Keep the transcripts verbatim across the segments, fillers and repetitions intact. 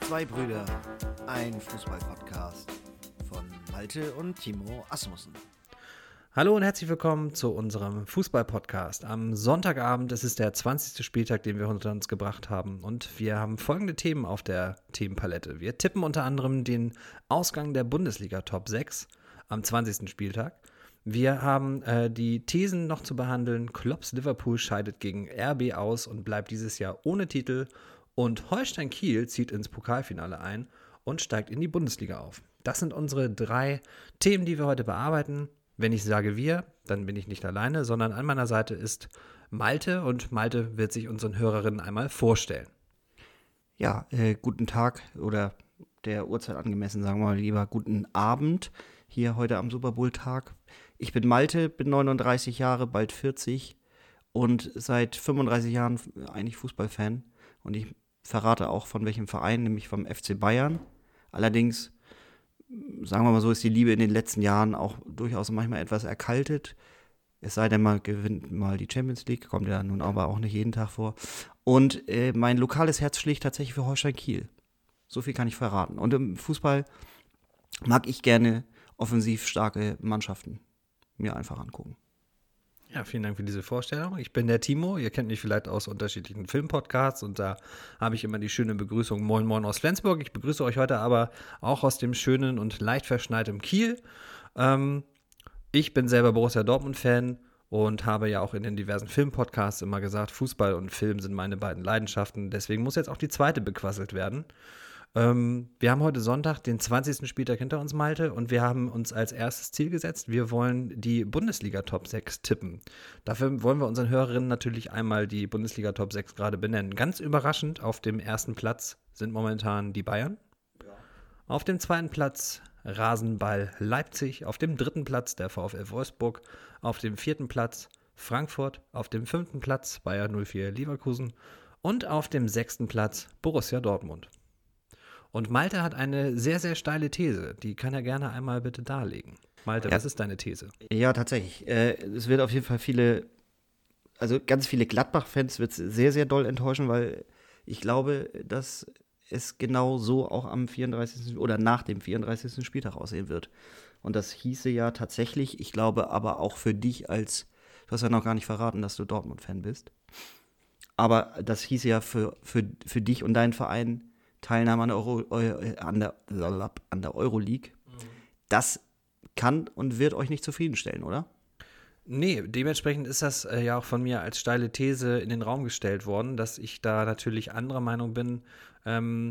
Zwei Brüder, ein Fußball-Podcast von Malte und Timo Asmussen. Hallo und herzlich willkommen zu unserem Fußball-Podcast. Am Sonntagabend ist es der zwanzigste Spieltag, den wir hinter uns gebracht haben. Und wir haben folgende Themen auf der Themenpalette. Wir tippen unter anderem den Ausgang der Bundesliga Top sechs am zwanzigsten Spieltag. Wir haben äh, die Thesen noch zu behandeln. Klopps Liverpool scheidet gegen R B aus und bleibt dieses Jahr ohne Titel. Und Holstein Kiel zieht ins Pokalfinale ein und steigt in die Bundesliga auf. Das sind unsere drei Themen, die wir heute bearbeiten. Wenn ich sage wir, dann bin ich nicht alleine, sondern an meiner Seite ist Malte und Malte wird sich unseren Hörerinnen einmal vorstellen. Ja, äh, guten Tag oder der Uhrzeit angemessen, sagen wir mal lieber guten Abend hier heute am Super Bowl-Tag. Ich bin Malte, bin neununddreißig Jahre, bald vierzig und seit fünfunddreißig Jahren eigentlich Fußballfan. Und ich verrate auch von welchem Verein, nämlich vom F C Bayern. Allerdings, sagen wir mal so, ist die Liebe in den letzten Jahren auch durchaus manchmal etwas erkaltet. Es sei denn, man gewinnt mal die Champions League, kommt ja nun aber auch nicht jeden Tag vor. Und äh, mein lokales Herz schlägt tatsächlich für Holstein Kiel. So viel kann ich verraten. Und im Fußball mag ich gerne offensiv starke Mannschaften mir einfach angucken. Ja, vielen Dank für diese Vorstellung. Ich bin der Timo, ihr kennt mich vielleicht aus unterschiedlichen Filmpodcasts und da habe ich immer die schöne Begrüßung Moin Moin aus Flensburg. Ich begrüße euch heute aber auch aus dem schönen und leicht verschneiten Kiel. Ähm, ich bin selber Borussia Dortmund-Fan und habe ja auch in den diversen Filmpodcasts immer gesagt, Fußball und Film sind meine beiden Leidenschaften. Deswegen muss jetzt auch die zweite bequasselt werden. Ähm, wir haben heute Sonntag, den zwanzigsten Spieltag hinter uns, Malte, und wir haben uns als erstes Ziel gesetzt, wir wollen die Bundesliga Top sechs tippen. Dafür wollen wir unseren Hörerinnen natürlich einmal die Bundesliga Top sechs gerade benennen. Ganz überraschend, auf dem ersten Platz sind momentan die Bayern. Ja. Auf dem zweiten Platz Rasenball Leipzig. Auf dem dritten Platz der VfL Wolfsburg. Auf dem vierten Platz Frankfurt. Auf dem fünften Platz Bayer null vier Leverkusen. Und auf dem sechsten Platz Borussia Dortmund. Und Malte hat eine sehr, sehr steile These. Die kann er gerne einmal bitte darlegen. Malte, ja. Was ist deine These? Ja, tatsächlich. Äh, es wird auf jeden Fall viele, also ganz viele Gladbach-Fans wird es sehr, sehr doll enttäuschen, weil ich glaube, dass es genau so auch am vierunddreißigsten oder nach dem vierunddreißigsten Spieltag aussehen wird. Und das hieße ja tatsächlich, ich glaube aber auch für dich als, du hast ja noch gar nicht verraten, dass du Dortmund-Fan bist, aber das hieße ja für, für, für dich und deinen Verein Teilnahme an der, Euro, an der, an der Euroleague, mhm. Das kann und wird euch nicht zufriedenstellen, oder? Nee, dementsprechend ist das äh, ja auch von mir als steile These in den Raum gestellt worden, dass ich da natürlich anderer Meinung bin. Ähm,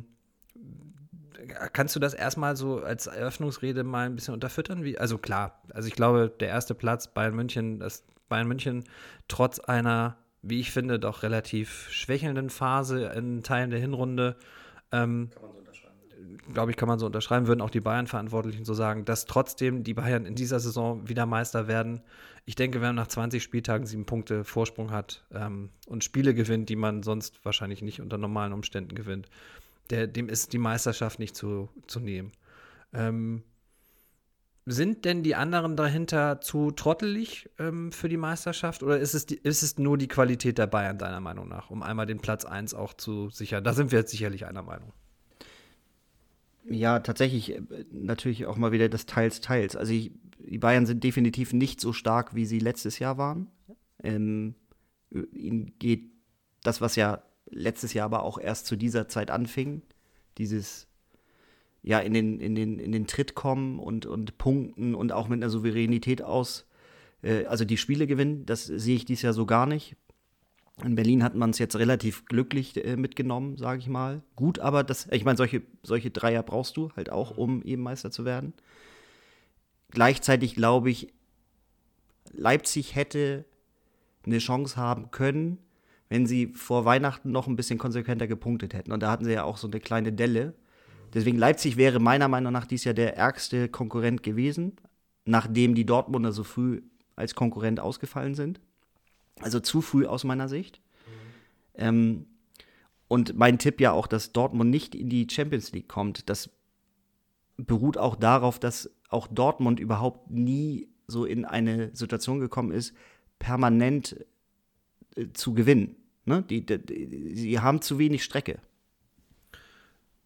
kannst du das erstmal so als Eröffnungsrede mal ein bisschen unterfüttern? Wie, also klar, also ich glaube, der erste Platz Bayern München, das Bayern München trotz einer, wie ich finde, doch relativ schwächelnden Phase in Teilen der Hinrunde, Ähm, kann man so unterschreiben. Glaube ich, kann man so unterschreiben, würden auch die Bayern-Verantwortlichen so sagen, dass trotzdem die Bayern in dieser Saison wieder Meister werden. Ich denke, wenn man nach zwanzig Spieltagen sieben Punkte Vorsprung hat ähm, und Spiele gewinnt, die man sonst wahrscheinlich nicht unter normalen Umständen gewinnt, der, dem ist die Meisterschaft nicht zu, zu nehmen. Ähm, sind denn die anderen dahinter zu trottelig ähm, für die Meisterschaft oder ist es, die, ist es nur die Qualität der Bayern deiner Meinung nach, um einmal den Platz eins auch zu sichern? Da sind wir jetzt sicherlich einer Meinung. Ja, tatsächlich natürlich auch mal wieder das Teils, Teils. Also ich, die Bayern sind definitiv nicht so stark, wie sie letztes Jahr waren. Ähm, ihnen geht das, was ja letztes Jahr aber auch erst zu dieser Zeit anfing, dieses ja, in den, in den, in den Tritt kommen und, und punkten und auch mit einer Souveränität aus, äh, also die Spiele gewinnen, das sehe ich dieses Jahr so gar nicht. In Berlin hat man es jetzt relativ glücklich äh, mitgenommen, sage ich mal. Gut, aber das, ich meine, solche, solche Dreier brauchst du halt auch, um eben Meister zu werden. Gleichzeitig glaube ich, Leipzig hätte eine Chance haben können, wenn sie vor Weihnachten noch ein bisschen konsequenter gepunktet hätten. Und da hatten sie ja auch so eine kleine Delle. Deswegen Leipzig wäre meiner Meinung nach dieses Jahr der ärgste Konkurrent gewesen, nachdem die Dortmunder so früh als Konkurrent ausgefallen sind. Also zu früh aus meiner Sicht. Mhm. Ähm, und mein Tipp ja auch, dass Dortmund nicht in die Champions League kommt, das beruht auch darauf, dass auch Dortmund überhaupt nie so in eine Situation gekommen ist, permanent äh, zu gewinnen. Ne? Die, die, die, sie haben zu wenig Strecke.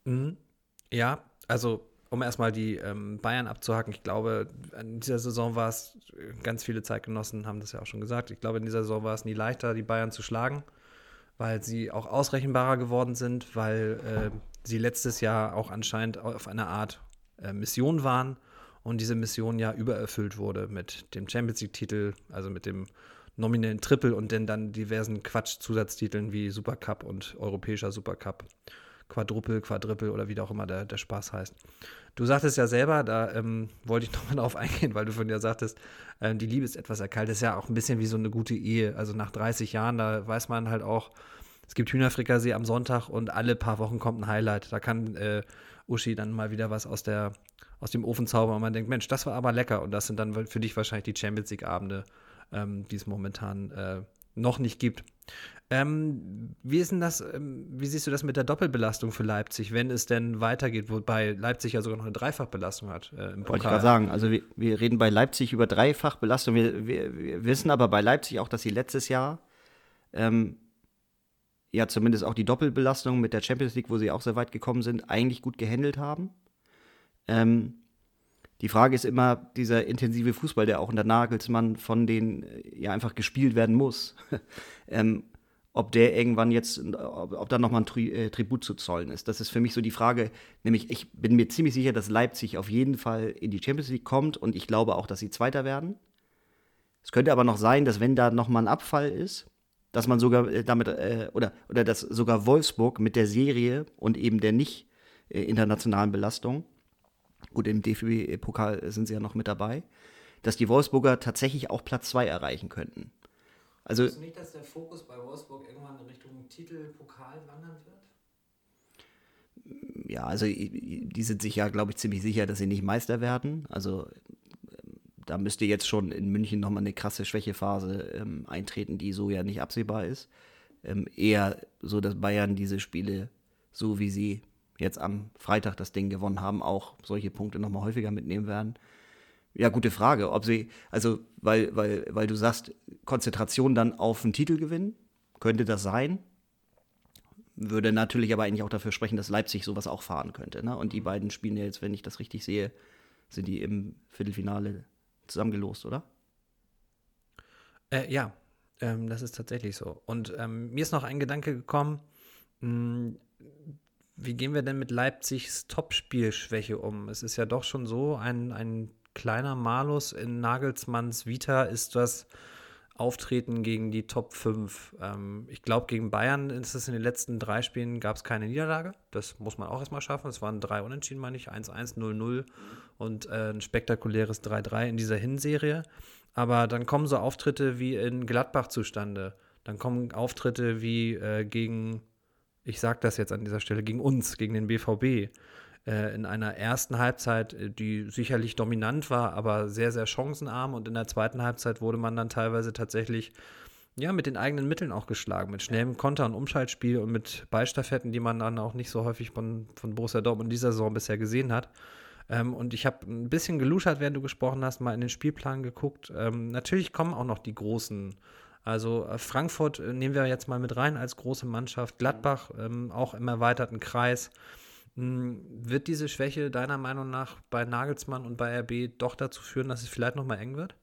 Mhm. Ja, also um erstmal die ähm, Bayern abzuhaken, ich glaube, in dieser Saison war es, äh, ganz viele Zeitgenossen haben das ja auch schon gesagt, ich glaube, in dieser Saison war es nie leichter, die Bayern zu schlagen, weil sie auch ausrechenbarer geworden sind, weil äh, sie letztes Jahr auch anscheinend auf einer Art äh, Mission waren und diese Mission ja übererfüllt wurde mit dem Champions League-Titel, also mit dem nominellen Triple und dann, dann diversen Quatsch-Zusatztiteln wie Supercup und Europäischer Supercup. Quadruple, Quadriple oder wie auch immer der, der Spaß heißt. Du sagtest ja selber, da ähm, wollte ich nochmal drauf eingehen, weil du von dir sagtest, ähm, die Liebe ist etwas erkaltet. Das ist ja auch ein bisschen wie so eine gute Ehe. Also nach dreißig Jahren, da weiß man halt auch, es gibt Hühnerfrikassee am Sonntag und alle paar Wochen kommt ein Highlight. Da kann äh, Uschi dann mal wieder was aus, der, aus dem Ofen zaubern und man denkt, Mensch, das war aber lecker. Und das sind dann für dich wahrscheinlich die Champions League-Abende, ähm, die es momentan äh, noch nicht gibt. Ähm, wie ist denn das, ähm, wie siehst du das mit der Doppelbelastung für Leipzig, wenn es denn weitergeht, wobei Leipzig ja sogar noch eine Dreifachbelastung hat äh, im Wollte ich gerade Pokal? sagen. Also wir, wir reden bei Leipzig über Dreifachbelastung. Wir, wir, wir wissen aber bei Leipzig auch, dass sie letztes Jahr ähm, ja zumindest auch die Doppelbelastung mit der Champions League, wo sie auch sehr weit gekommen sind, eigentlich gut gehandelt haben. Ähm, die Frage ist immer, dieser intensive Fußball, der auch unter Nagelsmann von denen äh, ja einfach gespielt werden muss, ähm, ob der irgendwann jetzt, ob, ob da nochmal ein Tri äh, Tribut zu zollen ist. Das ist für mich so die Frage, nämlich ich bin mir ziemlich sicher, dass Leipzig auf jeden Fall in die Champions League kommt und ich glaube auch, dass sie Zweiter werden. Es könnte aber noch sein, dass wenn da nochmal ein Abfall ist, dass man sogar äh, damit, äh, oder, oder dass sogar Wolfsburg mit der Serie und eben der nicht äh, internationalen Belastung, gut, im D F B-Pokal sind sie ja noch mit dabei, dass die Wolfsburger tatsächlich auch Platz zwei erreichen könnten. Also, Glaubst du nicht, dass der Fokus bei Wolfsburg irgendwann in Richtung Titel, Pokal wandern wird? ja, also die sind sich ja, glaube ich, ziemlich sicher, dass sie nicht Meister werden. Also da müsste jetzt schon in München nochmal eine krasse Schwächephase ähm, eintreten, die so ja nicht absehbar ist. Ähm, eher so, dass Bayern diese Spiele, so wie sie jetzt am Freitag das Ding gewonnen haben, auch solche Punkte nochmal häufiger mitnehmen werden. Ja, gute Frage, ob sie, also, weil, weil, weil du sagst, Konzentration dann auf den Titel gewinnen, könnte das sein. Würde natürlich aber eigentlich auch dafür sprechen, dass Leipzig sowas auch fahren könnte. Ne? Und die beiden spielen ja jetzt, wenn ich das richtig sehe, sind die im Viertelfinale zusammengelost, oder? Äh, ja, ähm, das ist tatsächlich so. Und ähm, mir ist noch ein Gedanke gekommen, mh, wie gehen wir denn mit Leipzigs Topspielschwäche um? Es ist ja doch schon so, ein, ein kleiner Malus in Nagelsmanns Vita ist das Auftreten gegen die Top fünf. Ähm, ich glaube, gegen Bayern ist es in den letzten drei Spielen gab es keine Niederlage. Das muss man auch erstmal schaffen. Es waren drei Unentschieden, meine ich, eins eins, null null und äh, ein spektakuläres drei drei in dieser Hinserie. Aber dann kommen so Auftritte wie in Gladbach zustande. Dann kommen Auftritte wie äh, gegen, ich sag das jetzt an dieser Stelle, gegen uns, gegen den B V B. Äh, in einer ersten Halbzeit, äh, die sicherlich dominant war, aber sehr, sehr chancenarm. Und in der zweiten Halbzeit wurde man dann teilweise tatsächlich ja, mit den eigenen Mitteln auch geschlagen, mit schnellem Konter- und Umschaltspiel und mit Ballstaffetten, die man dann auch nicht so häufig von, von Borussia Dortmund in dieser Saison bisher gesehen hat. Ähm, und ich habe ein bisschen geluschert, während du gesprochen hast, mal in den Spielplan geguckt. Ähm, natürlich kommen auch noch die großen. Also äh, Frankfurt äh, nehmen wir jetzt mal mit rein als große Mannschaft. Gladbach ähm, auch im erweiterten Kreis. Hm, wird diese Schwäche deiner Meinung nach bei Nagelsmann und bei R B doch dazu führen, dass es vielleicht nochmal eng wird?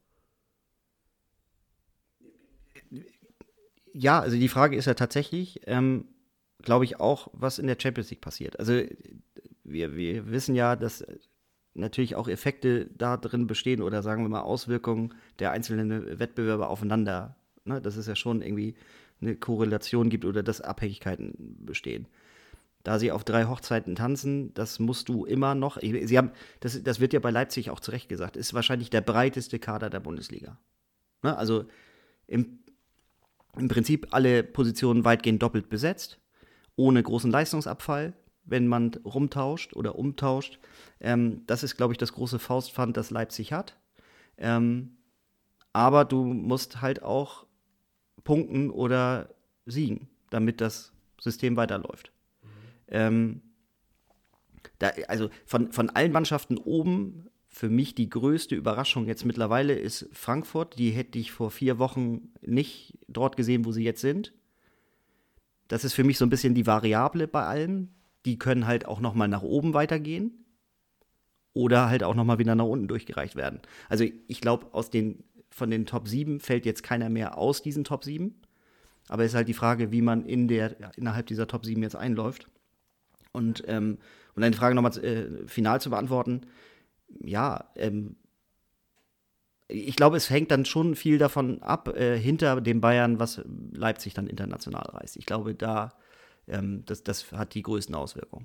Ja, also die Frage ist ja tatsächlich, ähm, glaube ich, auch, was in der Champions League passiert. Also wir, wir wissen ja, dass natürlich auch Effekte da drin bestehen oder sagen wir mal Auswirkungen der einzelnen Wettbewerber aufeinander. Ne? Dass es ja schon irgendwie eine Korrelation gibt oder dass Abhängigkeiten bestehen. Da sie auf drei Hochzeiten tanzen, das musst du immer noch. Sie haben, das, das wird ja bei Leipzig auch zu Recht gesagt, ist wahrscheinlich der breiteste Kader der Bundesliga. Ne? Also im, im Prinzip alle Positionen weitgehend doppelt besetzt, ohne großen Leistungsabfall, wenn man rumtauscht oder umtauscht. Ähm, das ist, glaube ich, das große Faustpfand, das Leipzig hat. Ähm, aber du musst halt auch punkten oder siegen, damit das System weiterläuft. Ähm, da, also von, von allen Mannschaften oben, für mich die größte Überraschung jetzt mittlerweile ist Frankfurt. Die hätte ich vor vier Wochen nicht dort gesehen, wo sie jetzt sind. Das ist für mich so ein bisschen die Variable bei allem. die können halt auch noch mal nach oben weitergehen oder halt auch noch mal wieder nach unten durchgereicht werden. Also ich glaube, aus den von den Top sieben fällt jetzt keiner mehr aus diesen Top sieben. Aber es ist halt die Frage, wie man in der, ja, innerhalb dieser Top sieben jetzt einläuft. Und ähm, um deine Frage nochmal äh, final zu beantworten, ja, ähm, ich glaube, es hängt dann schon viel davon ab, äh, hinter dem Bayern, was Leipzig dann international reißt. Ich glaube, da, ähm, das, das hat die größten Auswirkungen.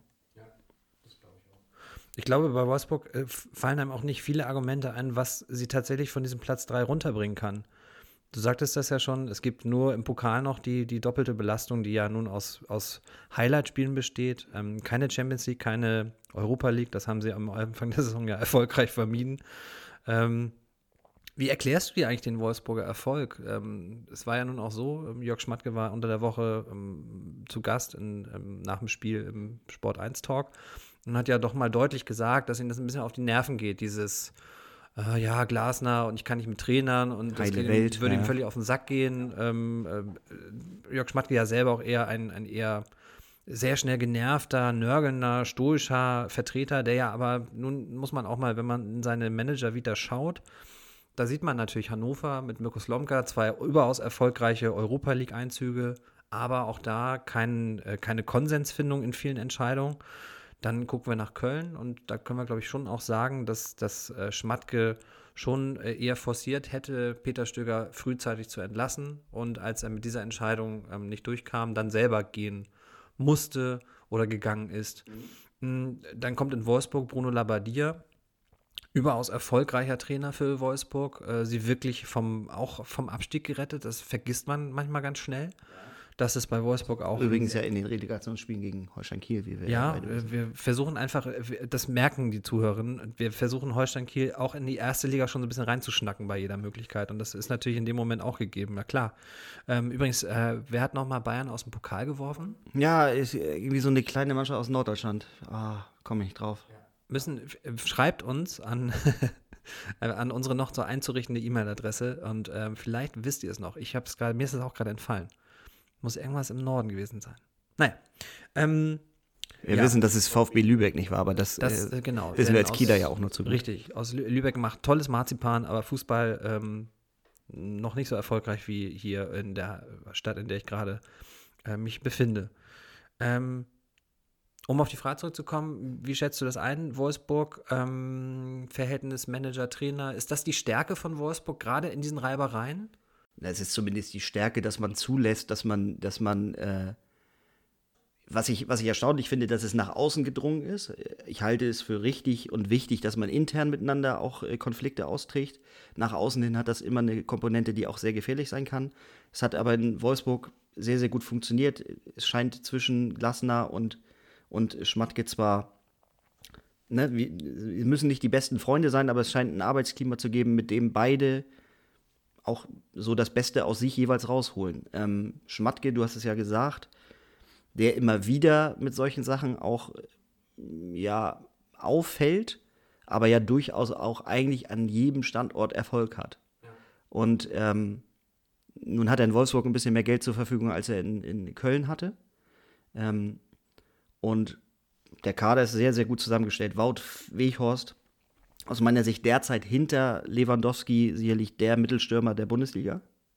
Ich glaube, bei Wolfsburg äh, fallen einem auch nicht viele Argumente ein, was sie tatsächlich von diesem Platz drei runterbringen kann. Du sagtest das ja schon, es gibt nur im Pokal noch die, die doppelte Belastung, die ja nun aus, aus Highlight-Spielen besteht. Ähm, keine Champions League, keine Europa League, das haben sie am Anfang der Saison ja erfolgreich vermieden. Ähm, wie erklärst du dir eigentlich den Wolfsburger Erfolg? Ähm, es war ja nun auch so, ähm, Jörg Schmatke war unter der Woche ähm, zu Gast in, ähm, nach dem Spiel im Sport eins Talk und hat ja doch mal deutlich gesagt, dass ihm das ein bisschen auf die Nerven geht, dieses äh, ja, Glasner und ich kann nicht mit Trainern und das Heile geht, Welt, würde ja. ihm völlig auf den Sack gehen. Ähm, äh, Jörg Schmatke ja selber auch eher ein, ein eher sehr schnell genervter, nörgelnder, stoischer Vertreter, der ja aber, nun muss man auch mal, wenn man in seine Manager-Vita schaut, da sieht man natürlich Hannover mit Mirko Slomka, zwei überaus erfolgreiche Europa-League-Einzüge, aber auch da kein, äh, keine Konsensfindung in vielen Entscheidungen. Dann gucken wir nach Köln und da können wir, glaube ich, schon auch sagen, dass, dass äh, Schmatke schon äh, eher forciert hätte, Peter Stöger frühzeitig zu entlassen und als er mit dieser Entscheidung ähm, nicht durchkam, dann selber gehen musste oder gegangen ist. Mhm. Dann kommt in Wolfsburg Bruno Labbadia, überaus erfolgreicher Trainer für Wolfsburg, äh, sie wirklich vom, auch vom Abstieg gerettet, das vergisst man manchmal ganz schnell. Das ist bei Wolfsburg auch. Übrigens ja in den Relegationsspielen gegen Holstein Kiel, wie wir Ja, beide äh, wissen. wir versuchen einfach, äh, das merken die Zuhörerinnen, wir versuchen Holstein Kiel auch in die erste Liga schon so ein bisschen reinzuschnacken bei jeder Möglichkeit. Und das ist natürlich in dem Moment auch gegeben, na klar. Ähm, übrigens, äh, wer hat nochmal Bayern aus dem Pokal geworfen? Ja, ist irgendwie so eine kleine Mannschaft aus Norddeutschland. Ah, komme ich nicht drauf. Müssen, äh, schreibt uns an, an unsere noch so einzurichtende E-Mail-Adresse und ähm, vielleicht wisst ihr es noch. Ich habe es gerade, mir ist es auch gerade entfallen. Muss irgendwas im Norden gewesen sein. Naja. Ähm, Wir ja. wissen, dass es VfB Lübeck nicht war, aber das, das äh, äh, genau, wissen wir denn als aus- Kieler ja auch nur zu gut. Richtig. Aus Lü- Lübeck macht tolles Marzipan, aber Fußball ähm, noch nicht so erfolgreich wie hier in der Stadt, in der ich gerade äh, mich befinde. Ähm, um auf die Frage zurückzukommen, wie schätzt du das ein, Wolfsburg, ähm, Verhältnis Manager-Trainer, ist das die Stärke von Wolfsburg, gerade in diesen Reibereien? Es ist zumindest die Stärke, dass man zulässt, dass man, dass man, äh, was ich, was ich erstaunlich finde, dass es nach außen gedrungen ist. Ich halte es für richtig und wichtig, dass man intern miteinander auch äh, Konflikte austrägt. Nach außen hin hat das immer eine Komponente, die auch sehr gefährlich sein kann. Es hat aber in Wolfsburg sehr, sehr gut funktioniert. Es scheint zwischen Glasner und, und Schmatke zwar, ne, wir, wir müssen nicht die besten Freunde sein, aber es scheint ein Arbeitsklima zu geben, mit dem beide auch so das Beste aus sich jeweils rausholen. Ähm, Schmatke, du hast es ja gesagt, der immer wieder mit solchen Sachen auch ja auffällt, aber ja durchaus auch eigentlich an jedem Standort Erfolg hat. Ja. Und ähm, nun hat er in Wolfsburg ein bisschen mehr Geld zur Verfügung, als er in, in Köln hatte. Ähm, und der Kader ist sehr, sehr gut zusammengestellt. Wout Weghorst, aus meiner Sicht derzeit hinter Lewandowski sicherlich der Mittelstürmer der Bundesliga.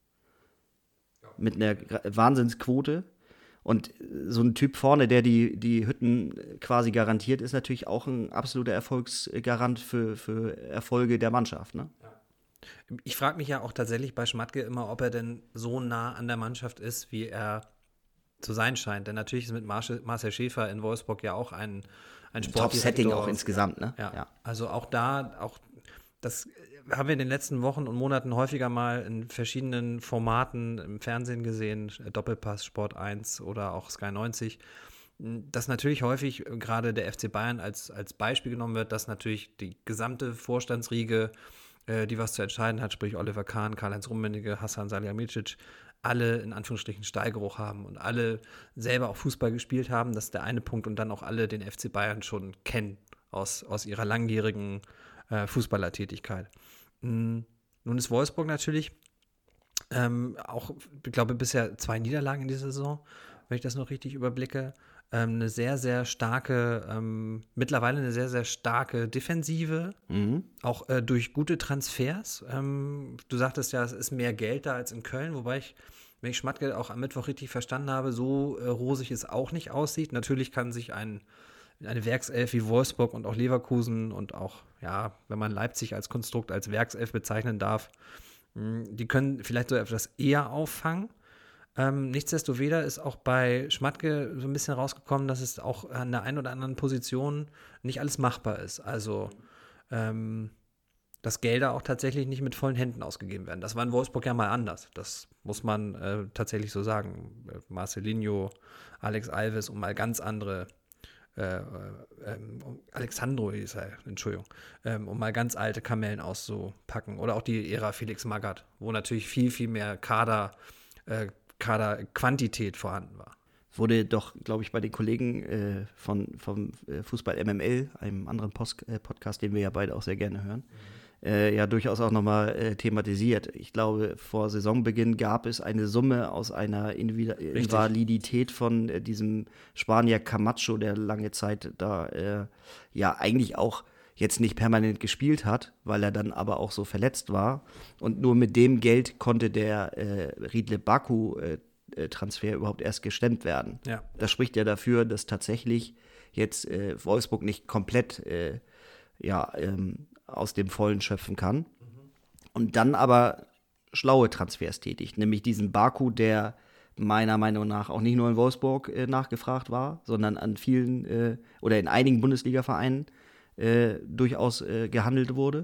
Mit einer Wahnsinnsquote. Und so ein Typ vorne, der die, die Hütten quasi garantiert, ist natürlich auch ein absoluter Erfolgsgarant für, für Erfolge der Mannschaft. Ne? Ich frage mich ja auch tatsächlich bei Schmatke immer, ob er denn so nah an der Mannschaft ist, wie er zu sein scheint. Denn natürlich ist mit Marcel, Marcel Schäfer in Wolfsburg ja auch ein, ein Sportdirektor. Top-Setting auch insgesamt, ne? Ja, ja. Also auch da, auch das haben wir in den letzten Wochen und Monaten häufiger mal in verschiedenen Formaten im Fernsehen gesehen, Doppelpass, Sport eins oder auch Sky neunzig, dass natürlich häufig gerade der F C Bayern als, als Beispiel genommen wird, dass natürlich die gesamte Vorstandsriege, äh, die was zu entscheiden hat, sprich Oliver Kahn, Karl-Heinz Rummenigge, Hasan Salihamidzic, alle in Anführungsstrichen Stallgeruch haben und alle selber auch Fußball gespielt haben. Das ist der eine Punkt und dann auch alle den F C Bayern schon kennen aus, aus ihrer langjährigen äh, Fußballertätigkeit. Mhm. Nun ist Wolfsburg natürlich ähm, auch, ich glaube, bisher zwei Niederlagen in dieser Saison, wenn ich das noch richtig überblicke. ähm, eine sehr, sehr starke, ähm, mittlerweile eine sehr, sehr starke Defensive, Mhm. auch äh, durch gute Transfers. Ähm, du sagtest ja, es ist mehr Geld da als in Köln, wobei ich, wenn ich Schmatke auch am Mittwoch richtig verstanden habe, so äh, rosig es auch nicht aussieht. Natürlich kann sich ein, eine Werkself wie Wolfsburg und auch Leverkusen und auch, ja, wenn man Leipzig als Konstrukt als Werkself bezeichnen darf, mh, die können vielleicht so etwas eher auffangen. Ähm, nichtsdestoweniger ist auch bei Schmatke so ein bisschen rausgekommen, dass es auch an der einen oder anderen Position nicht alles machbar ist. Also, ähm, dass Gelder auch tatsächlich nicht mit vollen Händen ausgegeben werden. Das war in Wolfsburg ja mal anders. Das muss man äh, tatsächlich so sagen. Marcelinho, Alex Alves und mal ganz andere, äh, äh, ähm, Alexandro hieß er, Entschuldigung, ähm, um mal ganz alte Kamellen auszupacken. Oder auch die Ära Felix Magath, wo natürlich viel, viel mehr Kader, äh, Kaderquantität vorhanden war. Wurde doch, glaube ich, bei den Kollegen äh, von, vom äh, Fußball M M L, einem anderen Post, äh, Podcast, den wir ja beide auch sehr gerne hören, mhm. äh, ja durchaus auch nochmal äh, thematisiert. Ich glaube, vor Saisonbeginn gab es eine Summe aus einer Invi- Invalidität von äh, diesem Spanier Camacho, der lange Zeit da äh, ja eigentlich auch jetzt nicht permanent gespielt hat, weil er dann aber auch so verletzt war. Und nur mit dem Geld konnte der äh, Riedle Baku äh, Transfer überhaupt erst gestemmt werden. Ja. Das spricht ja dafür, dass tatsächlich jetzt äh, Wolfsburg nicht komplett äh, ja, ähm, aus dem Vollen schöpfen kann. Mhm. Und dann aber schlaue Transfers tätigt, nämlich diesen Baku, der meiner Meinung nach auch nicht nur in Wolfsburg äh, nachgefragt war, sondern an vielen äh, oder in einigen Bundesliga-Vereinen äh, durchaus äh, gehandelt wurde.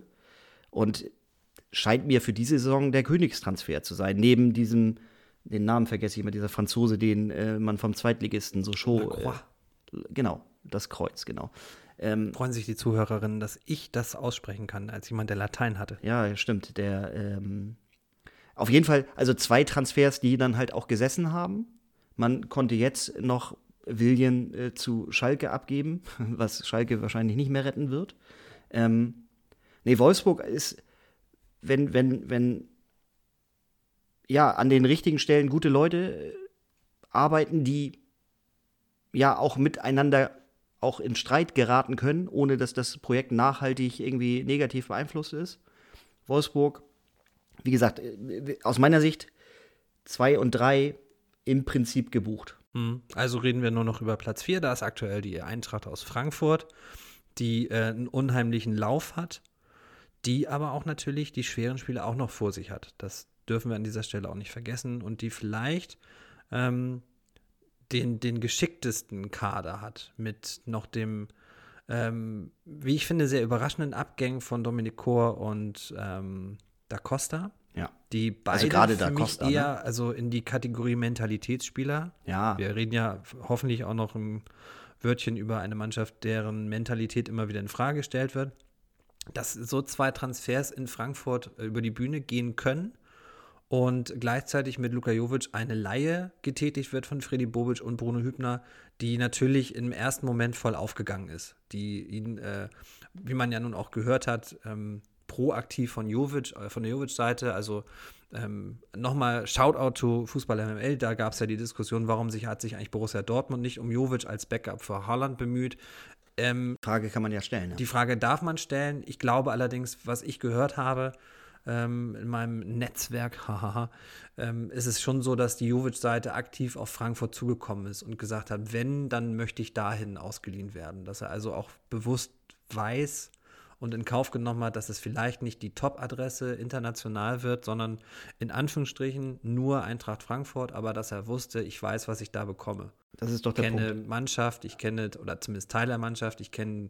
Und scheint mir für diese Saison der Königstransfer zu sein, neben diesem, den Namen vergesse ich immer, dieser Franzose, den äh, man vom Zweitligisten so show. Äh, genau, das Kreuz, genau. Ähm, Freuen sich die Zuhörerinnen, dass ich das aussprechen kann, als jemand, der Latein hatte. Ja, stimmt. Der, ähm, auf jeden Fall, also zwei Transfers, die dann halt auch gesessen haben. Man konnte jetzt noch Willian äh, zu Schalke abgeben, was Schalke wahrscheinlich nicht mehr retten wird. Ähm, nee, Wolfsburg ist, wenn, wenn, wenn ja, an den richtigen Stellen gute Leute arbeiten, die ja auch miteinander auch in Streit geraten können, ohne dass das Projekt nachhaltig irgendwie negativ beeinflusst ist. Wolfsburg, wie gesagt, aus meiner Sicht zwei und drei im Prinzip gebucht. Also reden wir nur noch über Platz vier. Da ist aktuell die Eintracht aus Frankfurt, die äh, einen unheimlichen Lauf hat, die aber auch natürlich die schweren Spiele auch noch vor sich hat. Das dürfen wir an dieser Stelle auch nicht vergessen und die vielleicht ähm, den, den geschicktesten Kader hat mit noch dem, ähm, wie ich finde, sehr überraschenden Abgängen von Dominic Kor und ähm, Da Costa. Ja. Die beide also gerade für Da mich Costa, eher ne? also in die Kategorie Mentalitätsspieler. Ja. Wir reden ja hoffentlich auch noch ein Wörtchen über eine Mannschaft, deren Mentalität immer wieder in Frage gestellt wird. Dass so zwei Transfers in Frankfurt über die Bühne gehen können und gleichzeitig mit Luka Jovic eine Laie getätigt wird von Freddy Bobic und Bruno Hübner, die natürlich im ersten Moment voll aufgegangen ist, die ihn, äh, wie man ja nun auch gehört hat, ähm, proaktiv von Jovic, äh, von der Jovic-Seite, also ähm, nochmal Shoutout to Fußball M M L, da gab es ja die Diskussion, warum sich, hat sich eigentlich Borussia Dortmund nicht um Jovic als Backup für Haaland bemüht. Ähm, Frage kann man ja stellen. Ja. Die Frage darf man stellen. Ich glaube allerdings, was ich gehört habe ähm, in meinem Netzwerk, hahaha, ähm, ist es schon so, dass die Jovic-Seite aktiv auf Frankfurt zugekommen ist und gesagt hat, wenn, dann möchte ich dahin ausgeliehen werden. Dass er also auch bewusst weiß und in Kauf genommen hat, dass es vielleicht nicht die Top-Adresse international wird, sondern in Anführungsstrichen nur Eintracht Frankfurt, aber dass er wusste, ich weiß, was ich da bekomme. Das ist doch der Ich kenne Punkt. Mannschaft, ich kenne, oder zumindest Teil der Mannschaft, ich kenne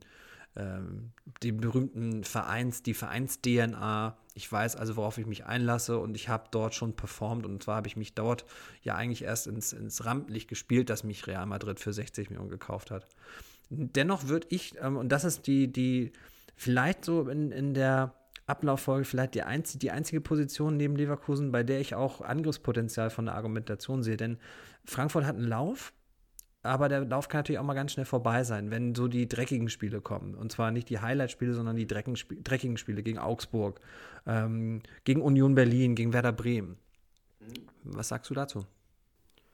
ähm, die berühmten Vereins, die Vereins-D N A. Ich weiß also, worauf ich mich einlasse und ich habe dort schon performt und zwar habe ich mich dort ja eigentlich erst ins, ins Rampenlicht gespielt, dass mich Real Madrid für sechzig Millionen gekauft hat. Dennoch würde ich, ähm, und das ist die, die vielleicht so in, in der Ablauffolge vielleicht die, einz- die einzige Position neben Leverkusen, bei der ich auch Angriffspotenzial von der Argumentation sehe, denn Frankfurt hat einen Lauf, aber der Lauf kann natürlich auch mal ganz schnell vorbei sein, wenn so die dreckigen Spiele kommen. Und zwar nicht die Highlight-Spiele, sondern die dreckigen Spiele gegen Augsburg, ähm, gegen Union Berlin, gegen Werder Bremen. Was sagst du dazu?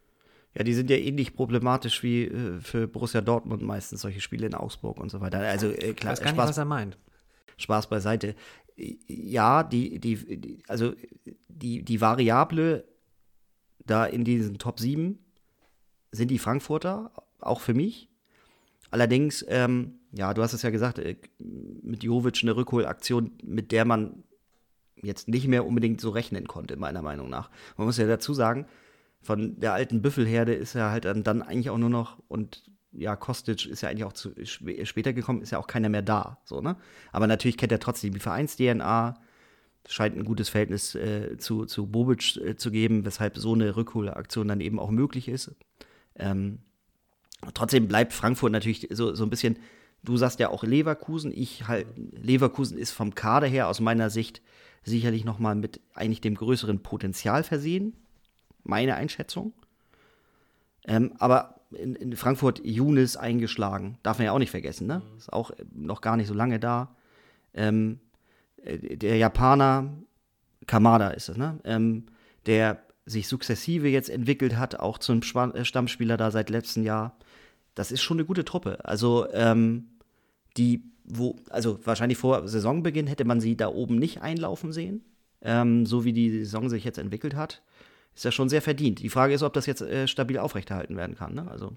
Ja, die sind ja ähnlich problematisch wie äh, für Borussia Dortmund meistens solche Spiele in Augsburg und so weiter. Also äh, Ich klar, weiß gar nicht, Spaß, was er meint. Spaß beiseite. Ja, die, die, die, also die, die Variable da in diesen Top sieben sind die Frankfurter, auch für mich. Allerdings, ähm, ja, du hast es ja gesagt, äh, mit Jovic eine Rückholaktion, mit der man jetzt nicht mehr unbedingt so rechnen konnte, meiner Meinung nach. Man muss ja dazu sagen, von der alten Büffelherde ist ja halt dann, dann eigentlich auch nur noch, und ja, Kostic ist ja eigentlich auch zu, sp- später gekommen, ist ja auch keiner mehr da, so, ne? Aber natürlich kennt er trotzdem die Vereins-D N A, scheint ein gutes Verhältnis äh, zu, zu Bobic äh, zu geben, weshalb so eine Rückholaktion dann eben auch möglich ist. Ähm, trotzdem bleibt Frankfurt natürlich so, so ein bisschen, du sagst ja auch Leverkusen, ich halt, Leverkusen ist vom Kader her aus meiner Sicht sicherlich nochmal mit eigentlich dem größeren Potenzial versehen, meine Einschätzung. Ähm, aber in, in Frankfurt Younes eingeschlagen, darf man ja auch nicht vergessen, ne? Ist auch noch gar nicht so lange da. Ähm, äh, der Japaner, Kamada ist es, ne? Ähm, der sich sukzessive jetzt entwickelt hat, auch zum Spa- äh, Stammspieler da seit letztem Jahr. Das ist schon eine gute Truppe. Also, ähm, die, wo, also wahrscheinlich vor Saisonbeginn hätte man sie da oben nicht einlaufen sehen. Ähm, so wie die Saison sich jetzt entwickelt hat, ist ja schon sehr verdient. Die Frage ist, ob das jetzt äh, stabil aufrechterhalten werden kann. Ne? Also,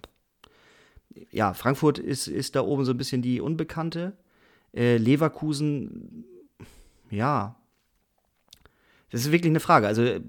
ja, Frankfurt ist, ist da oben so ein bisschen die Unbekannte. Äh, Leverkusen, ja, das ist wirklich eine Frage. Also, äh,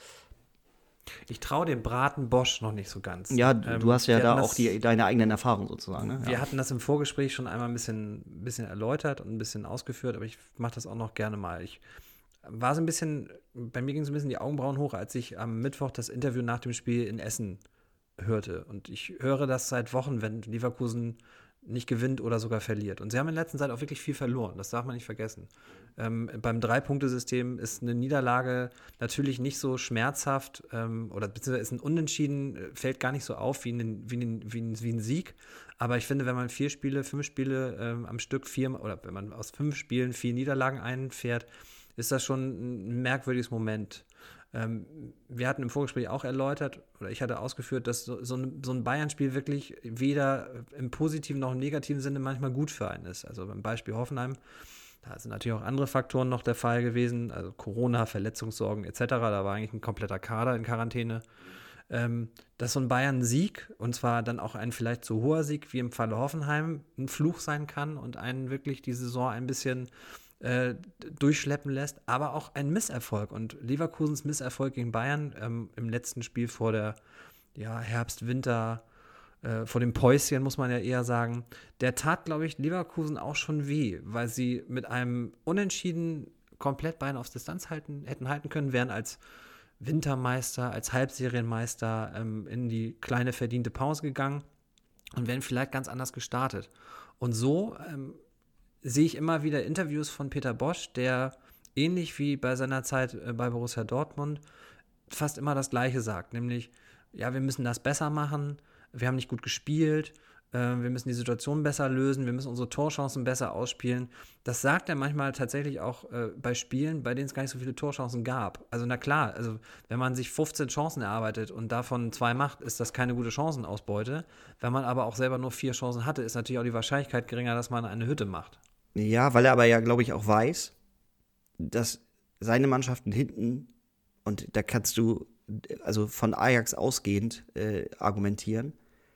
Ich traue dem Braten Bosch noch nicht so ganz. ja, du, Ähm, du hast ja wir da hatten auch das- die, deine eigenen Erfahrungen sozusagen. Ne? Wir Ja. hatten das im Vorgespräch schon einmal ein bisschen, ein bisschen erläutert und ein bisschen ausgeführt, aber ich mache das auch noch gerne mal. Ich war so ein bisschen, bei mir ging so ein bisschen die Augenbrauen hoch, als ich am Mittwoch das Interview nach dem Spiel in Essen hörte. Und ich höre das seit Wochen, wenn Leverkusen nicht gewinnt oder sogar verliert. Und sie haben in letzter Zeit auch wirklich viel verloren, das darf man nicht vergessen. Ähm, beim Drei-Punkte-System ist eine Niederlage natürlich nicht so schmerzhaft ähm, oder beziehungsweise ist ein Unentschieden, äh, fällt gar nicht so auf wie ein, wie ein, wie ein, wie ein Sieg. Aber ich finde, wenn man vier Spiele, fünf Spiele ähm, am Stück, vier oder wenn man aus fünf Spielen vier Niederlagen einfährt, ist das schon ein merkwürdiges Moment. Ähm, wir hatten im Vorgespräch auch erläutert, oder ich hatte ausgeführt, dass so, so ein, so ein Bayern-Spiel wirklich weder im positiven noch im negativen Sinne manchmal gut für einen ist. Also beim Beispiel Hoffenheim, da sind natürlich auch andere Faktoren noch der Fall gewesen, also Corona, Verletzungssorgen et cetera. Da war eigentlich ein kompletter Kader in Quarantäne. Ähm, dass so ein Bayern-Sieg, und zwar dann auch ein vielleicht so hoher Sieg wie im Falle Hoffenheim, ein Fluch sein kann und einen wirklich die Saison ein bisschen äh, durchschleppen lässt, aber auch ein Misserfolg. Und Leverkusens Misserfolg gegen Bayern ähm, im letzten Spiel vor der ja, Herbst, Winter, äh, vor dem Päuschen, muss man ja eher sagen, der tat, glaube ich, Leverkusen auch schon weh, weil sie mit einem Unentschieden komplett Bayern aufs Distanz halten, hätten halten können, wären als Wintermeister, als Halbserienmeister ähm, in die kleine verdiente Pause gegangen und wären vielleicht ganz anders gestartet. Und so ähm, sehe ich immer wieder Interviews von Peter Bosch, der ähnlich wie bei seiner Zeit äh, bei Borussia Dortmund fast immer das Gleiche sagt, nämlich, ja, wir müssen das besser machen, wir haben nicht gut gespielt, äh, wir müssen die Situation besser lösen, wir müssen unsere Torchancen besser ausspielen. Das sagt er manchmal tatsächlich auch äh, bei Spielen, bei denen es gar nicht so viele Torchancen gab. Also na klar, also wenn man sich fünfzehn Chancen erarbeitet und davon zwei macht, ist das keine gute Chancenausbeute. Wenn man aber auch selber nur vier Chancen hatte, ist natürlich auch die Wahrscheinlichkeit geringer, dass man eine Hütte macht. Ja, weil er aber ja, glaube ich, auch weiß, dass seine Mannschaften hinten, und da kannst du also von Ajax ausgehend äh, argumentieren,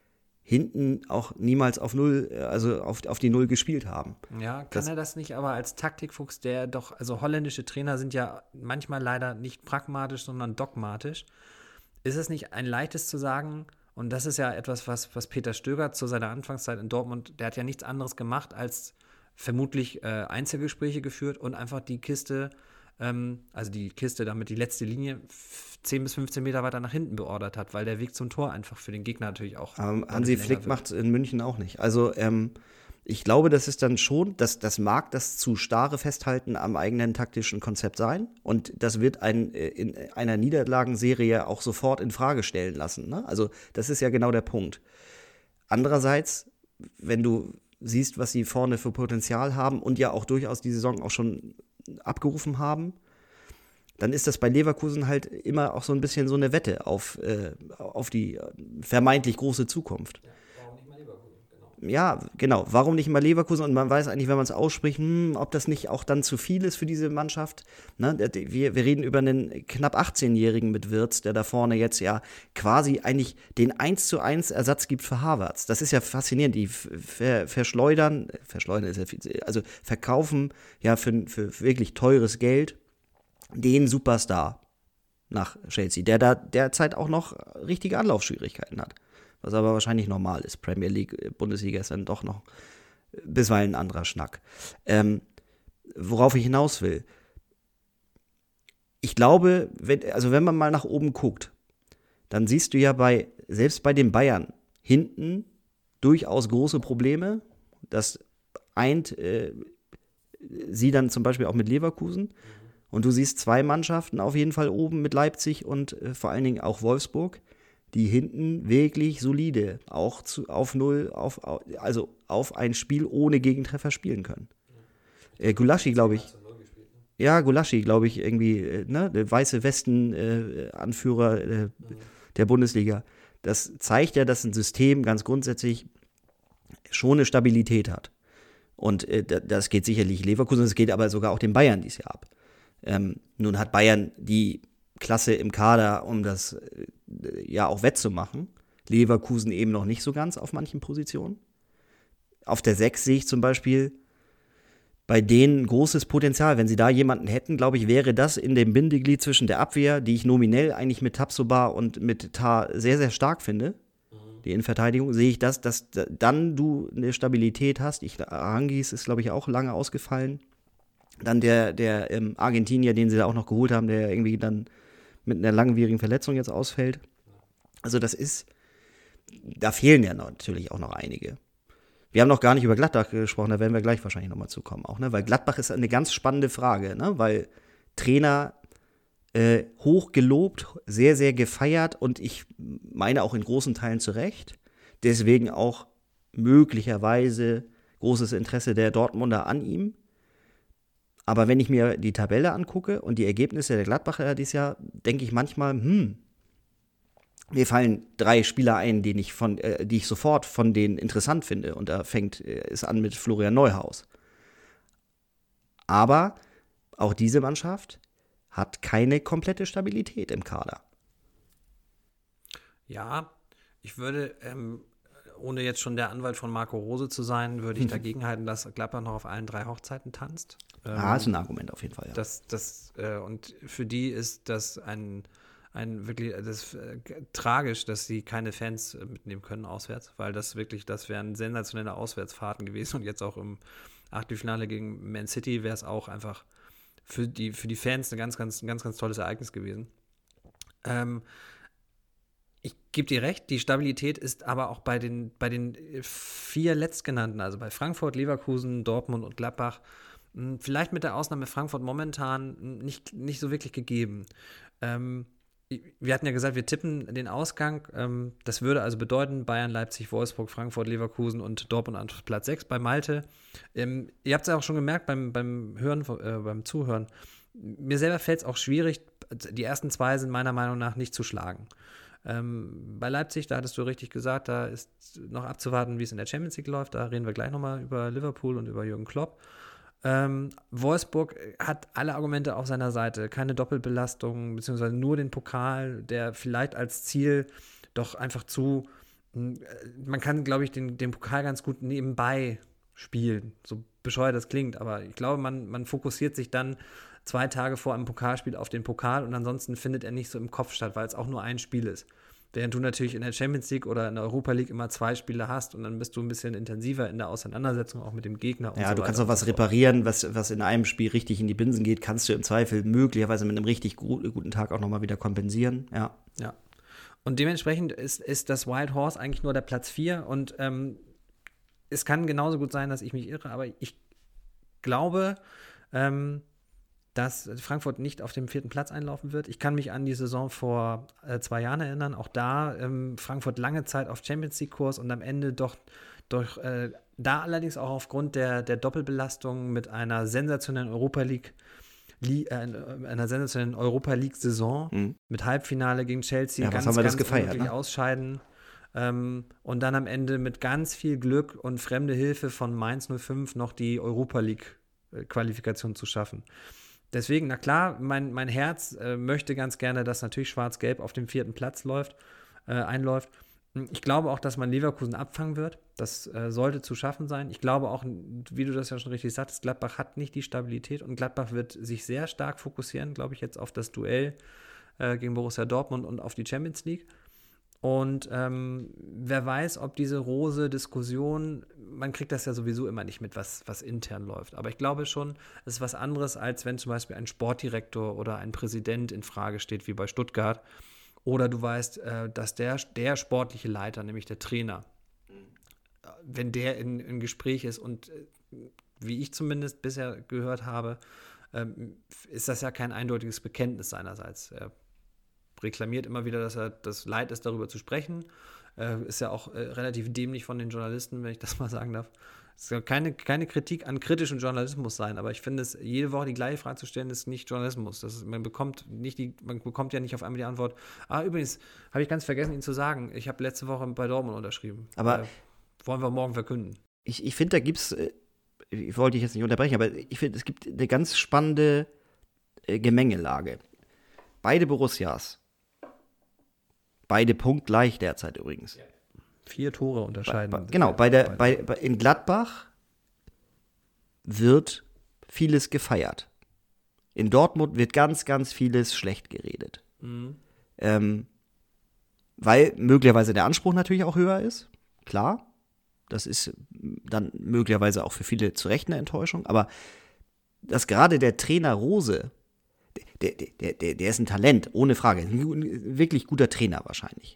hinten auch niemals auf Null, äh, also auf, auf die Null gespielt haben. Ja, kann Das- er das nicht aber als Taktikfuchs, der doch, also holländische Trainer sind ja manchmal leider nicht pragmatisch, sondern dogmatisch. Ist es nicht ein leichtes zu sagen, und das ist ja etwas, was, was Peter Stöger zu seiner Anfangszeit in Dortmund, der hat ja nichts anderes gemacht, als vermutlich äh, Einzelgespräche geführt und einfach die Kiste, ähm, also die Kiste, damit die letzte Linie f- zehn bis fünfzehn Meter weiter nach hinten beordert hat, weil der Weg zum Tor einfach für den Gegner natürlich auch Ähm, deutlich Hansi länger Flick wird. macht es in München auch nicht. Also ähm, ich glaube, das ist dann schon, das, das mag das zu starre Festhalten am eigenen taktischen Konzept sein. Und das wird ein, äh, in einer Niederlagenserie auch sofort in Frage stellen lassen. Ne? Also das ist ja genau der Punkt. Andererseits, wenn du siehst, was sie vorne für Potenzial haben und ja auch durchaus die Saison auch schon abgerufen haben, dann ist das bei Leverkusen halt immer auch so ein bisschen so eine Wette auf, äh, auf die vermeintlich große Zukunft. Ja, genau. Warum nicht mal Leverkusen? Und man weiß eigentlich, wenn man es ausspricht, hm, ob das nicht auch dann zu viel ist für diese Mannschaft. Ne? Wir, wir reden über einen knapp achtzehnjährigen mit Wirtz, der da vorne jetzt ja quasi eigentlich den eins zu eins Ersatz gibt für Havertz. Das ist ja faszinierend. Die ver, verschleudern, verschleudern ist ja viel, also verkaufen ja für, für wirklich teures Geld den Superstar nach Chelsea, der da derzeit auch noch richtige Anlaufschwierigkeiten hat. Was aber wahrscheinlich normal ist. Premier League, Bundesliga ist dann doch noch bisweilen ein anderer Schnack. Ähm, worauf ich hinaus will. Ich glaube, wenn, also wenn man mal nach oben guckt, dann siehst du ja bei, selbst bei den Bayern, hinten durchaus große Probleme. Das eint äh, sie dann zum Beispiel auch mit Leverkusen. Und du siehst zwei Mannschaften auf jeden Fall oben mit Leipzig und äh, vor allen Dingen auch Wolfsburg, die hinten wirklich solide, auch zu, auf null, auf, also auf ein Spiel ohne Gegentreffer spielen können. Äh, Gulaschi, glaube ich. Ja, Gulaschi, glaube ich, irgendwie, äh, ne, der weiße Westen-Anführer äh, äh, der Bundesliga. Das zeigt ja, dass ein System ganz grundsätzlich schon eine Stabilität hat. Und äh, das geht sicherlich Leverkusen, das geht aber sogar auch den Bayern dieses Jahr ab. Ähm, nun hat Bayern die Klasse im Kader, um das äh, ja auch wettzumachen. Leverkusen eben noch nicht so ganz auf manchen Positionen. Auf der sechs sehe ich zum Beispiel bei denen großes Potenzial. Wenn sie da jemanden hätten, glaube ich, wäre das in dem Bindeglied zwischen der Abwehr, die ich nominell eigentlich mit Tapsoba und mit Tar sehr, sehr stark finde, mhm. die Innenverteidigung, sehe ich das, dass dann du eine Stabilität hast. Ich, Arangis ist, glaube ich, auch lange ausgefallen. Dann der, der ähm, Argentinier, den sie da auch noch geholt haben, der irgendwie dann mit einer langwierigen Verletzung jetzt ausfällt. Also das ist, da fehlen ja natürlich auch noch einige. Wir haben noch gar nicht über Gladbach gesprochen, da werden wir gleich wahrscheinlich nochmal zukommen auch, ne? Weil Gladbach ist eine ganz spannende Frage, ne? Weil Trainer äh, hoch gelobt, sehr, sehr gefeiert und ich meine auch in großen Teilen zu Recht. Deswegen auch möglicherweise großes Interesse der Dortmunder an ihm. Aber wenn ich mir die Tabelle angucke und die Ergebnisse der Gladbacher dieses Jahr, denke ich manchmal, hm, mir fallen drei Spieler ein, die ich, von, äh, die ich sofort von denen interessant finde. Und da fängt äh, es an mit Florian Neuhaus. Aber auch diese Mannschaft hat keine komplette Stabilität im Kader. Ja, ich würde, ähm, ohne jetzt schon der Anwalt von Marco Rose zu sein, würde ich dagegen halten, dass Gladbach noch auf allen drei Hochzeiten tanzt. Ähm, ah, ist ein Argument auf jeden Fall, ja. Das, das, äh, und für die ist das ein, ein wirklich, das ist äh, tragisch, dass sie keine Fans äh, mitnehmen können auswärts, weil das wirklich, das wären sensationelle Auswärtsfahrten gewesen und jetzt auch im Achtelfinale gegen Man City wäre es auch einfach für die, für die Fans ein ganz, ganz, ganz, ganz tolles Ereignis gewesen. Ähm, Ich gebe dir recht, die Stabilität ist aber auch bei den, bei den vier Letztgenannten, also bei Frankfurt, Leverkusen, Dortmund und Gladbach, vielleicht mit der Ausnahme Frankfurt momentan nicht, nicht so wirklich gegeben. Ähm, wir hatten ja gesagt, wir tippen den Ausgang. Ähm, das würde also bedeuten, Bayern, Leipzig, Wolfsburg, Frankfurt, Leverkusen und Dortmund an Platz sechs bei Malte. Ähm, ihr habt es ja auch schon gemerkt beim, beim Hören, äh, beim Zuhören. Mir selber fällt es auch schwierig, die ersten zwei sind meiner Meinung nach nicht zu schlagen. Ähm, bei Leipzig, da hattest du richtig gesagt, da ist noch abzuwarten, wie es in der Champions League läuft. Da reden wir gleich nochmal über Liverpool und über Jürgen Klopp. Ähm, Wolfsburg hat alle Argumente auf seiner Seite. Keine Doppelbelastung, beziehungsweise nur den Pokal, der vielleicht als Ziel doch einfach zu, man kann, glaube ich, den, den Pokal ganz gut nebenbei spielen. So bescheuert das klingt, aber ich glaube, man, man fokussiert sich dann zwei Tage vor einem Pokalspiel auf den Pokal und ansonsten findet er nicht so im Kopf statt, weil es auch nur ein Spiel ist. Während du natürlich in der Champions League oder in der Europa League immer zwei Spiele hast und dann bist du ein bisschen intensiver in der Auseinandersetzung auch mit dem Gegner. Und ja, so du weiter kannst auch und was so fort. reparieren, was, was in einem Spiel richtig in die Binsen geht, kannst du im Zweifel möglicherweise mit einem richtig gut, guten Tag auch nochmal wieder kompensieren. Ja. Ja. Und dementsprechend ist, ist das Wild Horse eigentlich nur der Platz vier und ähm, es kann genauso gut sein, dass ich mich irre, aber ich glaube, ähm, dass Frankfurt nicht auf dem vierten Platz einlaufen wird. Ich kann mich an die Saison vor äh, zwei Jahren erinnern. Auch da ähm, Frankfurt lange Zeit auf Champions League-Kurs und am Ende doch, doch äh, da allerdings auch aufgrund der, der Doppelbelastung mit einer sensationellen Europa League Li- äh, einer sensationellen Europa-League-Saison Mhm. mit Halbfinale gegen Chelsea, Ja, was ganz, haben wir das ganz gefeiert, unglücklich ne? ausscheiden. Ähm, und dann am Ende mit ganz viel Glück und fremde Hilfe von Mainz null fünf noch die Europa-League-Qualifikation zu schaffen. Deswegen, na klar, mein, mein Herz äh, möchte ganz gerne, dass natürlich Schwarz-Gelb auf dem vierten Platz läuft, äh, einläuft. Ich glaube auch, dass man Leverkusen abfangen wird. Das äh, sollte zu schaffen sein. Ich glaube auch, wie du das ja schon richtig sagtest, Gladbach hat nicht die Stabilität und Gladbach wird sich sehr stark fokussieren, glaube ich, jetzt auf das Duell äh, gegen Borussia Dortmund und auf die Champions League. Und ähm, wer weiß, ob diese Rose-Diskussion, man kriegt das ja sowieso immer nicht mit, was, was intern läuft. Aber ich glaube schon, es ist was anderes, als wenn zum Beispiel ein Sportdirektor oder ein Präsident in Frage steht, wie bei Stuttgart. Oder du weißt, äh, dass der, der sportliche Leiter, nämlich der Trainer, äh, wenn der in, in Gespräch ist und äh, wie ich zumindest bisher gehört habe, ähm, ist das ja kein eindeutiges Bekenntnis seinerseits. Er reklamiert immer wieder, dass er das leid ist, darüber zu sprechen. Äh, ist ja auch äh, relativ dämlich von den Journalisten, wenn ich das mal sagen darf. Es soll keine, keine Kritik an kritischem Journalismus sein, aber ich finde es, jede Woche die gleiche Frage zu stellen, ist nicht Journalismus. Das ist, man bekommt nicht die, man bekommt ja nicht auf einmal die Antwort, ah, übrigens, habe ich ganz vergessen, Ihnen zu sagen, ich habe letzte Woche bei Dortmund unterschrieben. Aber äh, wollen wir morgen verkünden. Ich, ich finde, da gibt es, äh, ich wollte dich jetzt nicht unterbrechen, aber ich finde, es gibt eine ganz spannende äh, Gemengelage. Beide Borussias, beide punktgleich derzeit übrigens. Ja. Vier Tore unterscheiden. Bei, bei, genau, bei der, bei, bei, in Gladbach wird vieles gefeiert. In Dortmund wird ganz, ganz vieles schlecht geredet. Mhm. Ähm, weil möglicherweise der Anspruch natürlich auch höher ist, klar. Das ist dann möglicherweise auch für viele zu Recht eine Enttäuschung. Aber dass gerade der Trainer Rose, der, der, der, der ist ein Talent, ohne Frage. Ein wirklich guter Trainer wahrscheinlich.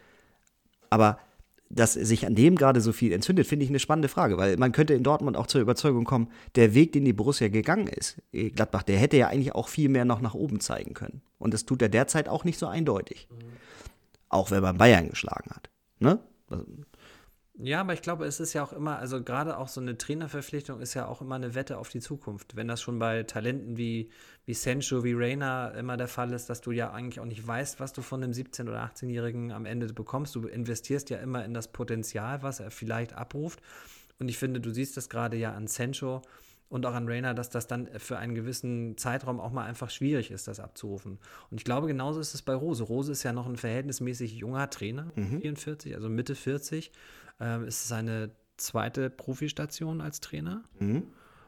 Aber dass sich an dem gerade so viel entzündet, finde ich eine spannende Frage. Weil man könnte in Dortmund auch zur Überzeugung kommen, der Weg, den die Borussia gegangen ist, Gladbach, der hätte ja eigentlich auch viel mehr noch nach oben zeigen können. Und das tut er derzeit auch nicht so eindeutig. Mhm. Auch wenn man Bayern geschlagen hat. Ne? Also, ja, aber ich glaube, es ist ja auch immer, also gerade auch so eine Trainerverpflichtung ist ja auch immer eine Wette auf die Zukunft. Wenn das schon bei Talenten wie, wie Sancho, wie Reina immer der Fall ist, dass du ja eigentlich auch nicht weißt, was du von einem siebzehn- oder achtzehnjährigen am Ende bekommst. Du investierst ja immer in das Potenzial, was er vielleicht abruft. Und ich finde, du siehst das gerade ja an Sancho und auch an Reina, dass das dann für einen gewissen Zeitraum auch mal einfach schwierig ist, das abzurufen. Und ich glaube, genauso ist es bei Rose. Rose ist ja noch ein verhältnismäßig junger Trainer, mhm. vierundvierzig, also Mitte vierzig. Ähm, ist seine zweite Profistation als Trainer. Mhm.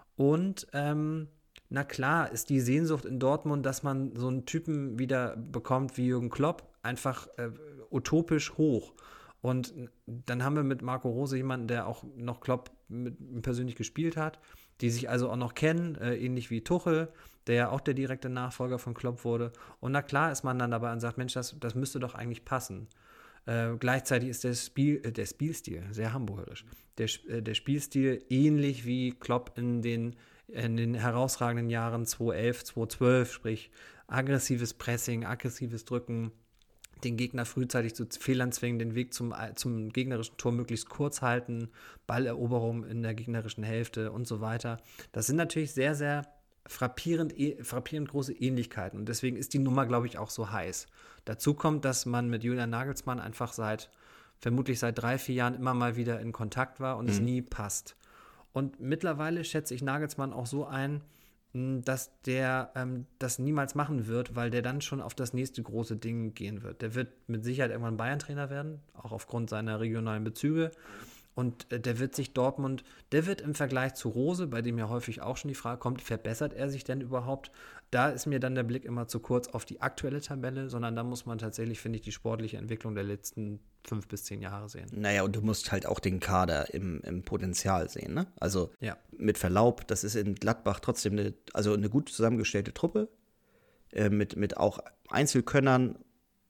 Und ähm, na klar ist die Sehnsucht in Dortmund, dass man so einen Typen wieder bekommt wie Jürgen Klopp, einfach äh, utopisch hoch. Und dann haben wir mit Marco Rose jemanden, der auch noch Klopp mit, persönlich gespielt hat, die sich also auch noch kennen, äh, ähnlich wie Tuchel, der ja auch der direkte Nachfolger von Klopp wurde. Und na klar ist man dann dabei und sagt, Mensch, das, das müsste doch eigentlich passen. Äh, gleichzeitig ist der, Spiel, äh, der Spielstil, sehr hamburgerisch, der, äh, der Spielstil ähnlich wie Klopp in den, in den herausragenden Jahren zweitausendelf, zweitausendzwölf, sprich aggressives Pressing, aggressives Drücken, den Gegner frühzeitig zu Fehlern zwingen, den Weg zum, zum gegnerischen Tor möglichst kurz halten, Balleroberung in der gegnerischen Hälfte und so weiter. Das sind natürlich sehr, sehr frappierend, frappierend große Ähnlichkeiten und deswegen ist die Nummer, glaube ich, auch so heiß. Dazu kommt, dass man mit Julian Nagelsmann einfach seit, vermutlich seit drei, vier Jahren immer mal wieder in Kontakt war und mhm. es nie passt. Und mittlerweile schätze ich Nagelsmann auch so ein, dass der ähm, das niemals machen wird, weil der dann schon auf das nächste große Ding gehen wird. Der wird mit Sicherheit irgendwann Bayern-Trainer werden, auch aufgrund seiner regionalen Bezüge. Und äh, der wird sich Dortmund, der wird im Vergleich zu Rose, bei dem ja häufig auch schon die Frage kommt, verbessert er sich denn überhaupt? Da ist mir dann der Blick immer zu kurz auf die aktuelle Tabelle, sondern da muss man tatsächlich, finde ich, die sportliche Entwicklung der letzten fünf bis zehn Jahre sehen. Naja, und du musst halt auch den Kader im, im Potenzial sehen, ne? Also ja. Mit Verlaub, das ist in Gladbach trotzdem eine, also eine gut zusammengestellte Truppe, äh, mit, mit auch Einzelkönnern,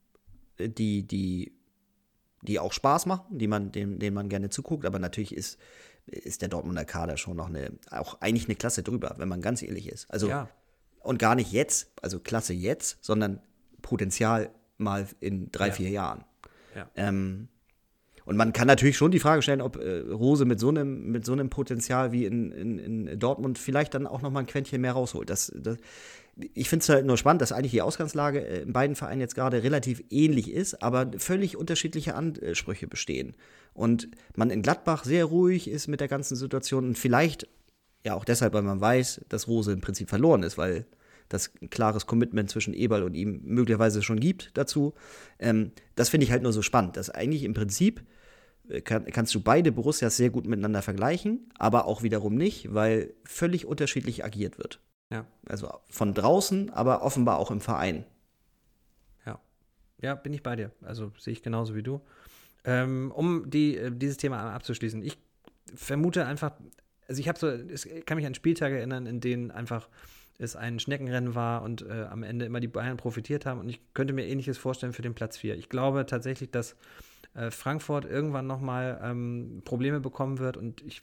die, die die auch Spaß machen, die man, denen, denen man gerne zuguckt, aber natürlich ist, ist der Dortmunder Kader schon noch eine, auch eigentlich eine Klasse drüber, wenn man ganz ehrlich ist. Also, ja. Und gar nicht jetzt, also Klasse jetzt, sondern Potenzial mal in drei, ja. vier Jahren. Ja. Ähm, und man kann natürlich schon die Frage stellen, ob äh, Rose mit so einem, mit so einem Potenzial wie in, in, in Dortmund vielleicht dann auch noch mal ein Quäntchen mehr rausholt. Das, das, ich finde es halt nur spannend, dass eigentlich die Ausgangslage in beiden Vereinen jetzt gerade relativ ähnlich ist, aber völlig unterschiedliche Ansprüche bestehen. Und man in Gladbach sehr ruhig ist mit der ganzen Situation und vielleicht ja auch deshalb, weil man weiß, dass Rose im Prinzip verloren ist, weil das ein klares Commitment zwischen Eberl und ihm möglicherweise schon gibt dazu. Ähm, das finde ich halt nur so spannend, dass eigentlich im Prinzip kann, kannst du beide Borussias sehr gut miteinander vergleichen, aber auch wiederum nicht, weil völlig unterschiedlich agiert wird. Ja. Also von draußen, aber offenbar auch im Verein. Ja, ja, bin ich bei dir. Also sehe ich genauso wie du. Ähm, um die, dieses Thema einmal abzuschließen. Ich vermute einfach, also ich habe so, ich kann mich an Spieltage erinnern, in denen einfach es ein Schneckenrennen war und äh, am Ende immer die Bayern profitiert haben. Und ich könnte mir Ähnliches vorstellen für den Platz vier. Ich glaube tatsächlich, dass äh, Frankfurt irgendwann nochmal ähm, Probleme bekommen wird und ich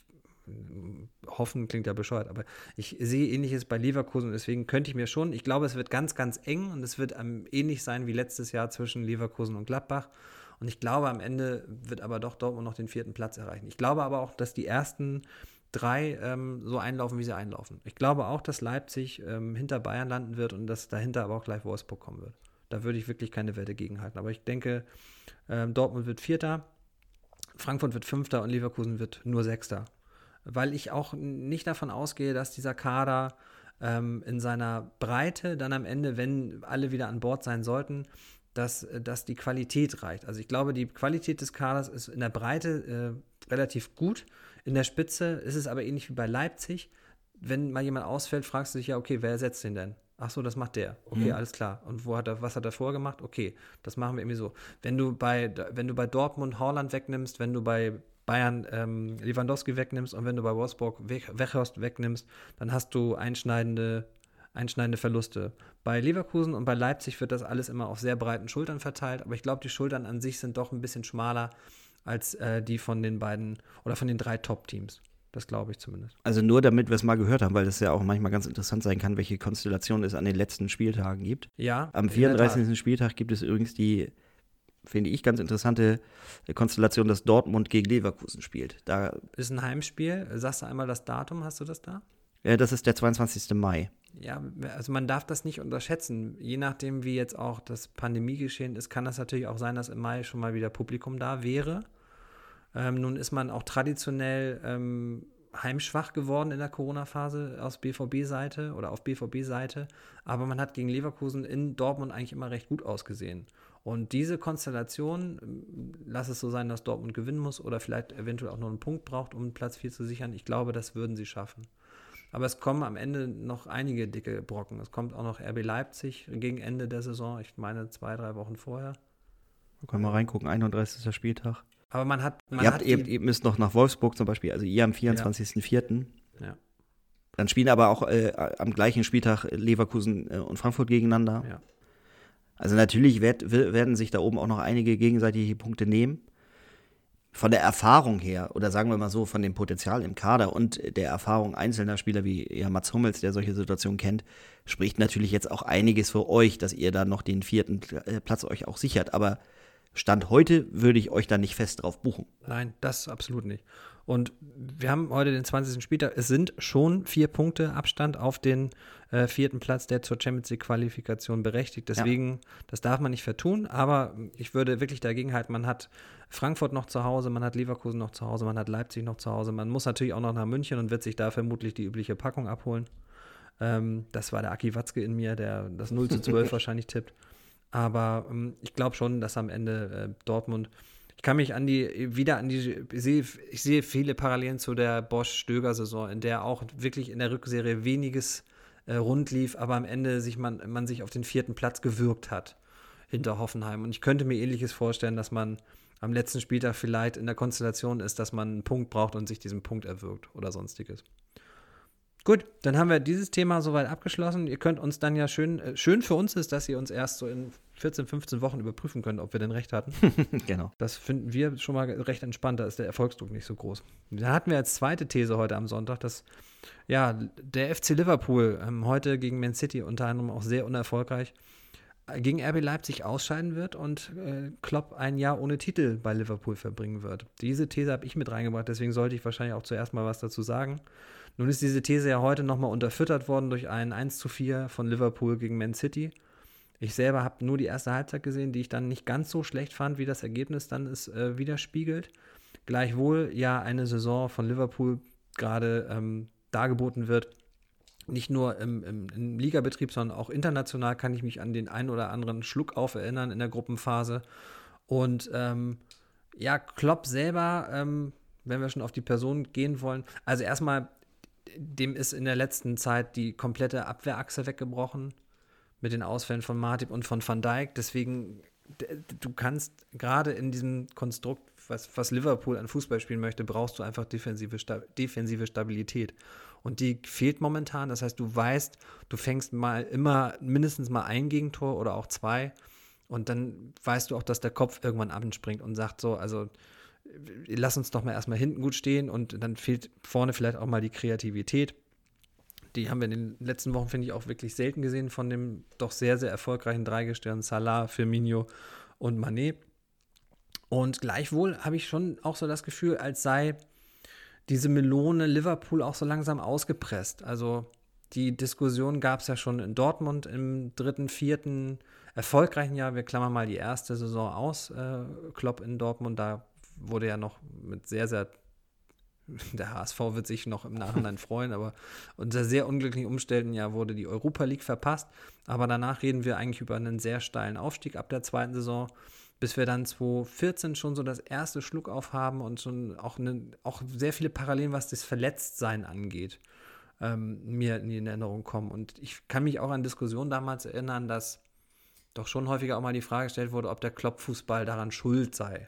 hoffen klingt ja bescheuert, aber ich sehe Ähnliches bei Leverkusen und deswegen könnte ich mir schon, ich glaube, es wird ganz, ganz eng und es wird ähm, ähnlich sein wie letztes Jahr zwischen Leverkusen und Gladbach und ich glaube, am Ende wird aber doch Dortmund noch den vierten Platz erreichen. Ich glaube aber auch, dass die ersten drei ähm, so einlaufen, wie sie einlaufen. Ich glaube auch, dass Leipzig ähm, hinter Bayern landen wird und dass dahinter aber auch gleich Wolfsburg kommen wird. Da würde ich wirklich keine Wette gegenhalten. Aber ich denke, ähm, Dortmund wird Vierter, Frankfurt wird Fünfter und Leverkusen wird nur Sechster. Weil ich auch nicht davon ausgehe, dass dieser Kader ähm, in seiner Breite dann am Ende, wenn alle wieder an Bord sein sollten, dass, dass die Qualität reicht. Also ich glaube, die Qualität des Kaders ist in der Breite äh, relativ gut. In der Spitze ist es aber ähnlich wie bei Leipzig. Wenn mal jemand ausfällt, fragst du dich ja, okay, wer ersetzt den denn? Ach so, das macht der. Okay, mhm. Alles klar. Und wo hat er, was hat er vorher gemacht? Okay, das machen wir irgendwie so. Wenn du bei, wenn du bei Dortmund Haaland wegnimmst, wenn du bei Bayern ähm, Lewandowski wegnimmst und wenn du bei Wolfsburg Weghorst wegnimmst, dann hast du einschneidende, einschneidende Verluste. Bei Leverkusen und bei Leipzig wird das alles immer auf sehr breiten Schultern verteilt, aber ich glaube, die Schultern an sich sind doch ein bisschen schmaler als äh, die von den beiden oder von den drei Top-Teams. Das glaube ich zumindest. Also nur damit wir es mal gehört haben, weil das ja auch manchmal ganz interessant sein kann, welche Konstellation es an den letzten Spieltagen gibt. Ja. Am vierunddreißigsten Spieltag gibt es übrigens die, finde ich, ganz interessante Konstellation, dass Dortmund gegen Leverkusen spielt. Da ist ein Heimspiel. Sagst du einmal das Datum, hast du das da? Ja, das ist der zweiundzwanzigsten Mai. Ja, also man darf das nicht unterschätzen. Je nachdem, wie jetzt auch das Pandemiegeschehen ist, kann das natürlich auch sein, dass im Mai schon mal wieder Publikum da wäre. Ähm, nun ist man auch traditionell ähm, heimschwach geworden in der Corona-Phase aus B V B-Seite oder auf B V B-Seite. Aber man hat gegen Leverkusen in Dortmund eigentlich immer recht gut ausgesehen. Und diese Konstellation, lass es so sein, dass Dortmund gewinnen muss oder vielleicht eventuell auch nur einen Punkt braucht, um Platz vier zu sichern. Ich glaube, das würden sie schaffen. Aber es kommen am Ende noch einige dicke Brocken. Es kommt auch noch R B Leipzig gegen Ende der Saison. Ich meine zwei, drei Wochen vorher. Da können wir reingucken, einunddreißigsten Spieltag. Aber man hat... Man ihr, hat habt, ihr, ihr müsst noch nach Wolfsburg zum Beispiel, also ihr am vierundzwanzigsten vierten Ja. Dann spielen aber auch äh, am gleichen Spieltag Leverkusen äh, und Frankfurt gegeneinander. Ja. Also natürlich werd, werden sich da oben auch noch einige gegenseitige Punkte nehmen. Von der Erfahrung her, oder sagen wir mal so, von dem Potenzial im Kader und der Erfahrung einzelner Spieler wie ja, Mats Hummels, der solche Situationen kennt, spricht natürlich jetzt auch einiges für euch, dass ihr da noch den vierten Platz euch auch sichert. Aber Stand heute würde ich euch da nicht fest drauf buchen. Nein, das absolut nicht. Und wir haben heute den zwanzigsten Spieltag. Es sind schon vier Punkte Abstand auf den äh, vierten Platz, der zur Champions League-Qualifikation berechtigt. Deswegen, ja. Das darf man nicht vertun. Aber ich würde wirklich dagegen halten, man hat Frankfurt noch zu Hause, man hat Leverkusen noch zu Hause, man hat Leipzig noch zu Hause. Man muss natürlich auch noch nach München und wird sich da vermutlich die übliche Packung abholen. Ähm, das war der Aki Watzke in mir, der das null zu zwölf wahrscheinlich tippt. Aber ähm, ich glaube schon, dass am Ende äh, Dortmund, ich kann mich an die, wieder an die, ich sehe, ich sehe viele Parallelen zu der Bosch-Stöger-Saison, in der auch wirklich in der Rückserie weniges äh, rund lief, aber am Ende sich man, man sich auf den vierten Platz gewürgt hat hinter Hoffenheim. Und ich könnte mir Ähnliches vorstellen, dass man am letzten Spieltag vielleicht in der Konstellation ist, dass man einen Punkt braucht und sich diesen Punkt erwirkt oder sonstiges. Gut, dann haben wir dieses Thema soweit abgeschlossen. Ihr könnt uns dann ja schön, äh, schön für uns ist, dass ihr uns erst so in vierzehn, fünfzehn Wochen überprüfen könnt, ob wir denn recht hatten. Genau. Das finden wir schon mal recht entspannt, da ist der Erfolgsdruck nicht so groß. Dann hatten wir als zweite These heute am Sonntag, dass ja, der F C Liverpool ähm, heute gegen Man City unter anderem auch sehr unerfolgreich gegen R B Leipzig ausscheiden wird und äh, Klopp ein Jahr ohne Titel bei Liverpool verbringen wird. Diese These habe ich mit reingebracht, deswegen sollte ich wahrscheinlich auch zuerst mal was dazu sagen. Nun ist diese These ja heute nochmal unterfüttert worden durch ein eins zu vier von Liverpool gegen Man City. Ich selber habe nur die erste Halbzeit gesehen, die ich dann nicht ganz so schlecht fand, wie das Ergebnis dann es äh, widerspiegelt. Gleichwohl ja eine Saison von Liverpool gerade ähm, dargeboten wird, nicht nur im, im, im Ligabetrieb, sondern auch international kann ich mich an den einen oder anderen Schluckauf erinnern in der Gruppenphase. Und ähm, ja, Klopp selber, ähm, wenn wir schon auf die Person gehen wollen, also erstmal, dem ist in der letzten Zeit die komplette Abwehrachse weggebrochen mit den Ausfällen von Matip und von Van Dijk. Deswegen, du kannst gerade in diesem Konstrukt, was, was Liverpool an Fußball spielen möchte, brauchst du einfach defensive, defensive Stabilität. Und die fehlt momentan. Das heißt, du weißt, du fängst mal immer mindestens mal ein Gegentor oder auch zwei. Und dann weißt du auch, dass der Kopf irgendwann abspringt und sagt so, also lass uns doch mal erstmal hinten gut stehen. Und dann fehlt vorne vielleicht auch mal die Kreativität. Die haben wir in den letzten Wochen, finde ich, auch wirklich selten gesehen von dem doch sehr, sehr erfolgreichen Dreigestirn Salah, Firmino und Mané. Und gleichwohl habe ich schon auch so das Gefühl, als sei diese Melone Liverpool auch so langsam ausgepresst. Also die Diskussion gab es ja schon in Dortmund im dritten, vierten erfolgreichen Jahr. Wir klammern mal die erste Saison aus, äh, Klopp in Dortmund. Da wurde ja noch mit sehr, sehr, der H S V wird sich noch im Nachhinein freuen, aber unter sehr unglücklichen Umständen ja wurde die Europa League verpasst. Aber danach reden wir eigentlich über einen sehr steilen Aufstieg ab der zweiten Saison, bis wir dann zwanzig vierzehn schon so das erste Schluckauf haben und schon auch, eine, auch sehr viele Parallelen, was das Verletztsein angeht, ähm, mir in Erinnerung kommen. Und ich kann mich auch an Diskussionen damals erinnern, dass doch schon häufiger auch mal die Frage gestellt wurde, ob der Klopp-Fußball daran schuld sei.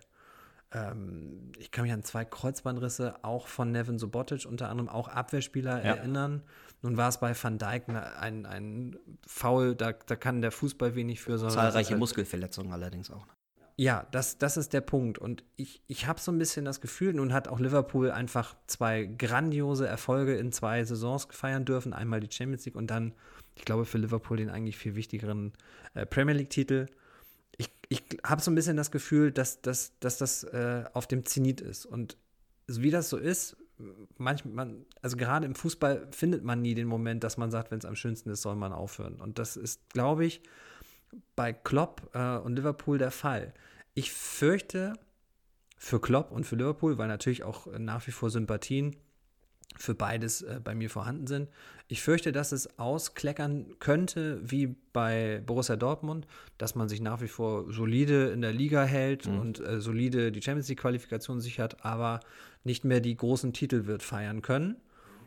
Ähm, ich kann mich an zwei Kreuzbandrisse auch von Neven Subotic, unter anderem auch Abwehrspieler, ja. erinnern. Nun war es bei Van Dijk ein, ein Foul, da, da kann der Fußball wenig für. Zahlreiche halt Muskelverletzungen allerdings auch. Ja, das, das ist der Punkt. Und ich, ich habe so ein bisschen das Gefühl, nun hat auch Liverpool einfach zwei grandiose Erfolge in zwei Saisons feiern dürfen. Einmal die Champions League und dann, ich glaube, für Liverpool den eigentlich viel wichtigeren äh, Premier League-Titel. Ich, ich habe so ein bisschen das Gefühl, dass, dass, dass das äh, auf dem Zenit ist. Und wie das so ist, manchmal, also gerade im Fußball findet man nie den Moment, dass man sagt, wenn es am schönsten ist, soll man aufhören. Und das ist, glaube ich, bei Klopp äh, und Liverpool der Fall. Ich fürchte für Klopp und für Liverpool, weil natürlich auch äh, nach wie vor Sympathien für beides äh, bei mir vorhanden sind. Ich fürchte, dass es auskleckern könnte, wie bei Borussia Dortmund, dass man sich nach wie vor solide in der Liga hält mhm. und äh, solide die Champions League-Qualifikation sichert, aber nicht mehr die großen Titel wird feiern können.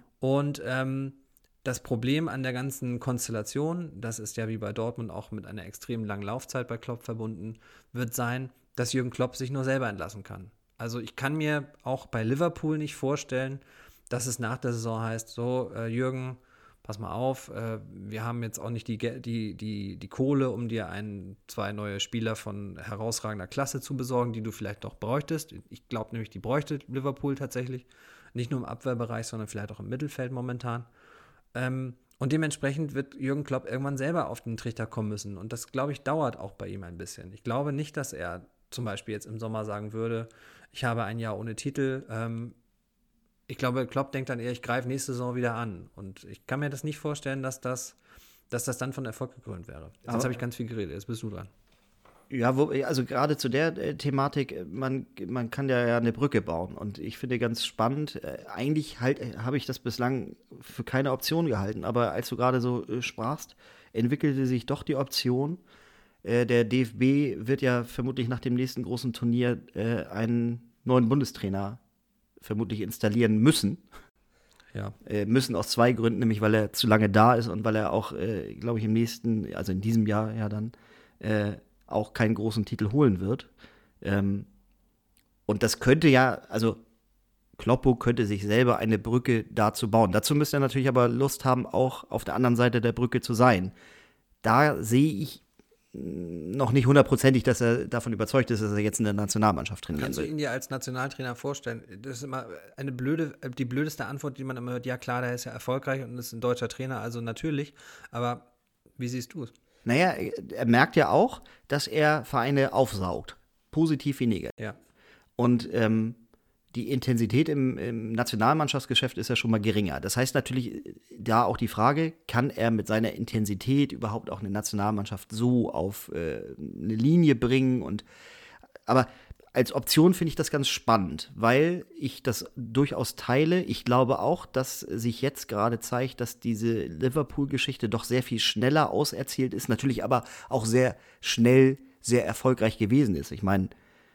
Und ähm, das Problem an der ganzen Konstellation, das ist ja wie bei Dortmund auch mit einer extrem langen Laufzeit bei Klopp verbunden, wird sein, dass Jürgen Klopp sich nur selber entlassen kann. Also ich kann mir auch bei Liverpool nicht vorstellen, dass es nach der Saison heißt, so äh, Jürgen, pass mal auf, äh, wir haben jetzt auch nicht die, die, die, die Kohle, um dir ein, zwei neue Spieler von herausragender Klasse zu besorgen, die du vielleicht noch bräuchtest. Ich glaube nämlich, die bräuchte Liverpool tatsächlich, nicht nur im Abwehrbereich, sondern vielleicht auch im Mittelfeld momentan. Ähm, und dementsprechend wird Jürgen Klopp irgendwann selber auf den Trichter kommen müssen. Und das, glaube ich, dauert auch bei ihm ein bisschen. Ich glaube nicht, dass er zum Beispiel jetzt im Sommer sagen würde, ich habe ein Jahr ohne Titel. Ähm, ich glaube, Klopp denkt dann eher, ich greife nächste Saison wieder an. Und ich kann mir das nicht vorstellen, dass das, dass das dann von Erfolg gekrönt wäre. Jetzt habe ich ganz viel geredet, jetzt bist du dran. Ja, wo, also gerade zu der äh, Thematik, man, man kann ja, ja eine Brücke bauen. Und ich finde ganz spannend, äh, eigentlich halt, äh, habe ich das bislang für keine Option gehalten. Aber als du gerade so äh, sprachst, entwickelte sich doch die Option. Äh, der D F B wird ja vermutlich nach dem nächsten großen Turnier äh, einen neuen Bundestrainer vermutlich installieren müssen. Ja. Äh, müssen aus zwei Gründen, nämlich weil er zu lange da ist und weil er auch, äh, glaube ich, im nächsten, also in diesem Jahr ja dann, äh, auch keinen großen Titel holen wird. Ähm, und das könnte ja, also Kloppo könnte sich selber eine Brücke dazu bauen. Dazu müsste er natürlich aber Lust haben, auch auf der anderen Seite der Brücke zu sein. Da sehe ich noch nicht hundertprozentig, dass er davon überzeugt ist, dass er jetzt in der Nationalmannschaft trainieren Kannst will. Kannst du ihn dir als Nationaltrainer vorstellen? Das ist immer eine blöde, die blödeste Antwort, die man immer hört. Ja klar, der ist ja erfolgreich und ist ein deutscher Trainer, also natürlich. Aber wie siehst du es? Naja, er merkt ja auch, dass er Vereine aufsaugt. Positiv wie negativ. Ja. Und ähm, die Intensität im, im Nationalmannschaftsgeschäft ist ja schon mal geringer. Das heißt natürlich da auch die Frage, kann er mit seiner Intensität überhaupt auch eine Nationalmannschaft so auf äh, eine Linie bringen? Und aber als Option finde ich das ganz spannend, weil ich das durchaus teile. Ich glaube auch, dass sich jetzt gerade zeigt, dass diese Liverpool-Geschichte doch sehr viel schneller auserzählt ist, natürlich aber auch sehr schnell, sehr erfolgreich gewesen ist. Ich meine,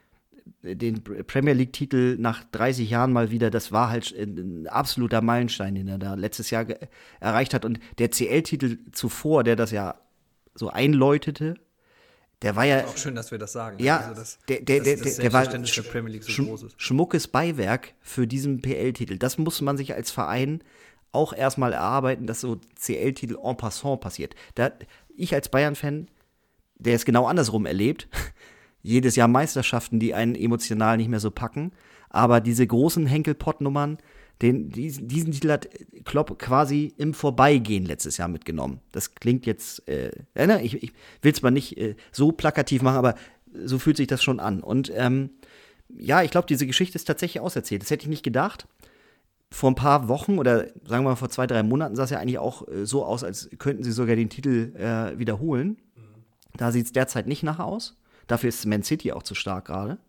den Premier League-Titel nach dreißig Jahren mal wieder, das war halt ein absoluter Meilenstein, den er da letztes Jahr ge- erreicht hat. Und der C L-Titel zuvor, der das ja so einläutete, der war ja Auch schön, dass wir das sagen. Ja, also das, der, der, das, der, das der war Selbstverständnis der Premier League so schm- groß ist. schmuckes Beiwerk für diesen P L-Titel. Das muss man sich als Verein auch erstmal erarbeiten, dass so C L-Titel en passant passiert. Da, ich als Bayern-Fan, der es genau andersrum erlebt, jedes Jahr Meisterschaften, die einen emotional nicht mehr so packen, aber diese großen Henkelpott-Nummern, den, diesen, diesen Titel hat Klopp quasi im Vorbeigehen letztes Jahr mitgenommen. Das klingt jetzt, äh, ne, ich, ich will es mal nicht äh, so plakativ machen, aber so fühlt sich das schon an. Und ähm, ja, ich glaube, diese Geschichte ist tatsächlich auserzählt. Das hätte ich nicht gedacht. Vor ein paar Wochen oder sagen wir mal vor zwei, drei Monaten sah es ja eigentlich auch äh, so aus, als könnten sie sogar den Titel äh, wiederholen. Mhm. Da sieht es derzeit nicht nach aus. Dafür ist Man City auch zu stark gerade. Mhm.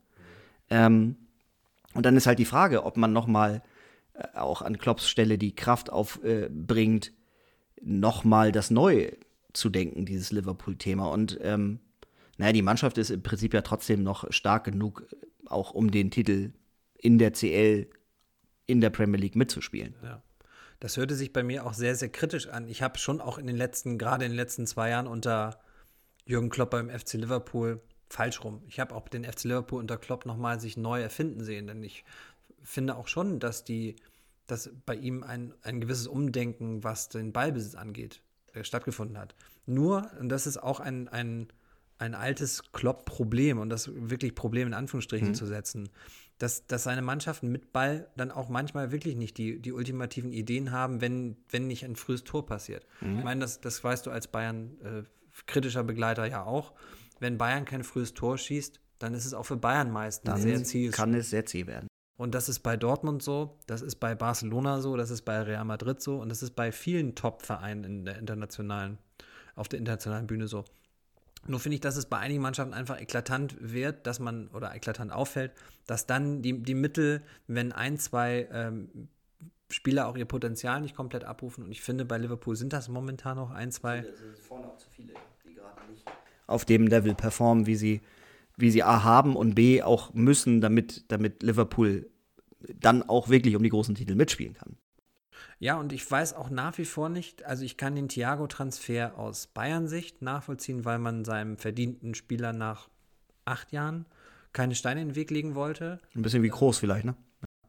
Ähm, und dann ist halt die Frage, ob man noch mal äh, auch an Klopps Stelle die Kraft aufbringt, äh, noch mal das neu zu denken, dieses Liverpool-Thema. Und ähm, naja, die Mannschaft ist im Prinzip ja trotzdem noch stark genug, auch um den Titel in der C L, in der Premier League mitzuspielen. Ja. Das hörte sich bei mir auch sehr, sehr kritisch an. Ich habe schon auch in den letzten, gerade in den letzten zwei Jahren unter Jürgen Klopp beim F C Liverpool, falsch rum. Ich habe auch den F C Liverpool unter Klopp nochmal sich neu erfinden sehen, denn ich finde auch schon, dass die, dass bei ihm ein, ein gewisses Umdenken, was den Ballbesitz angeht, äh, stattgefunden hat. Nur, und das ist auch ein, ein, ein altes Klopp-Problem, und das wirklich Problem in Anführungsstrichen mhm. zu setzen, dass, dass seine Mannschaften mit Ball dann auch manchmal wirklich nicht die, die ultimativen Ideen haben, wenn, wenn nicht ein frühes Tor passiert. Mhm. Ich meine, das, das weißt du als Bayern äh, kritischer Begleiter ja auch. Wenn Bayern kein frühes Tor schießt, dann ist es auch für Bayern meistens dann sehr zäh. Kann es sehr zäh werden. Und das ist bei Dortmund so, das ist bei Barcelona so, das ist bei Real Madrid so und das ist bei vielen Top-Vereinen in der internationalen, auf der internationalen Bühne so. Nur finde ich, dass es bei einigen Mannschaften einfach eklatant wird, dass man, oder eklatant auffällt, dass dann die, die Mittel, wenn ein, zwei ähm, Spieler auch ihr Potenzial nicht komplett abrufen, und ich finde, bei Liverpool sind das momentan noch ein, zwei. Es sind vorne auch zu viele, die gerade nicht auf dem Level performen, wie sie, wie sie A haben und B auch müssen, damit, damit Liverpool dann auch wirklich um die großen Titel mitspielen kann. Ja, und ich weiß auch nach wie vor nicht, also ich kann den Thiago-Transfer aus Bayern-Sicht nachvollziehen, weil man seinem verdienten Spieler nach acht Jahren keine Steine in den Weg legen wollte. Ein bisschen wie Kroos vielleicht, ne?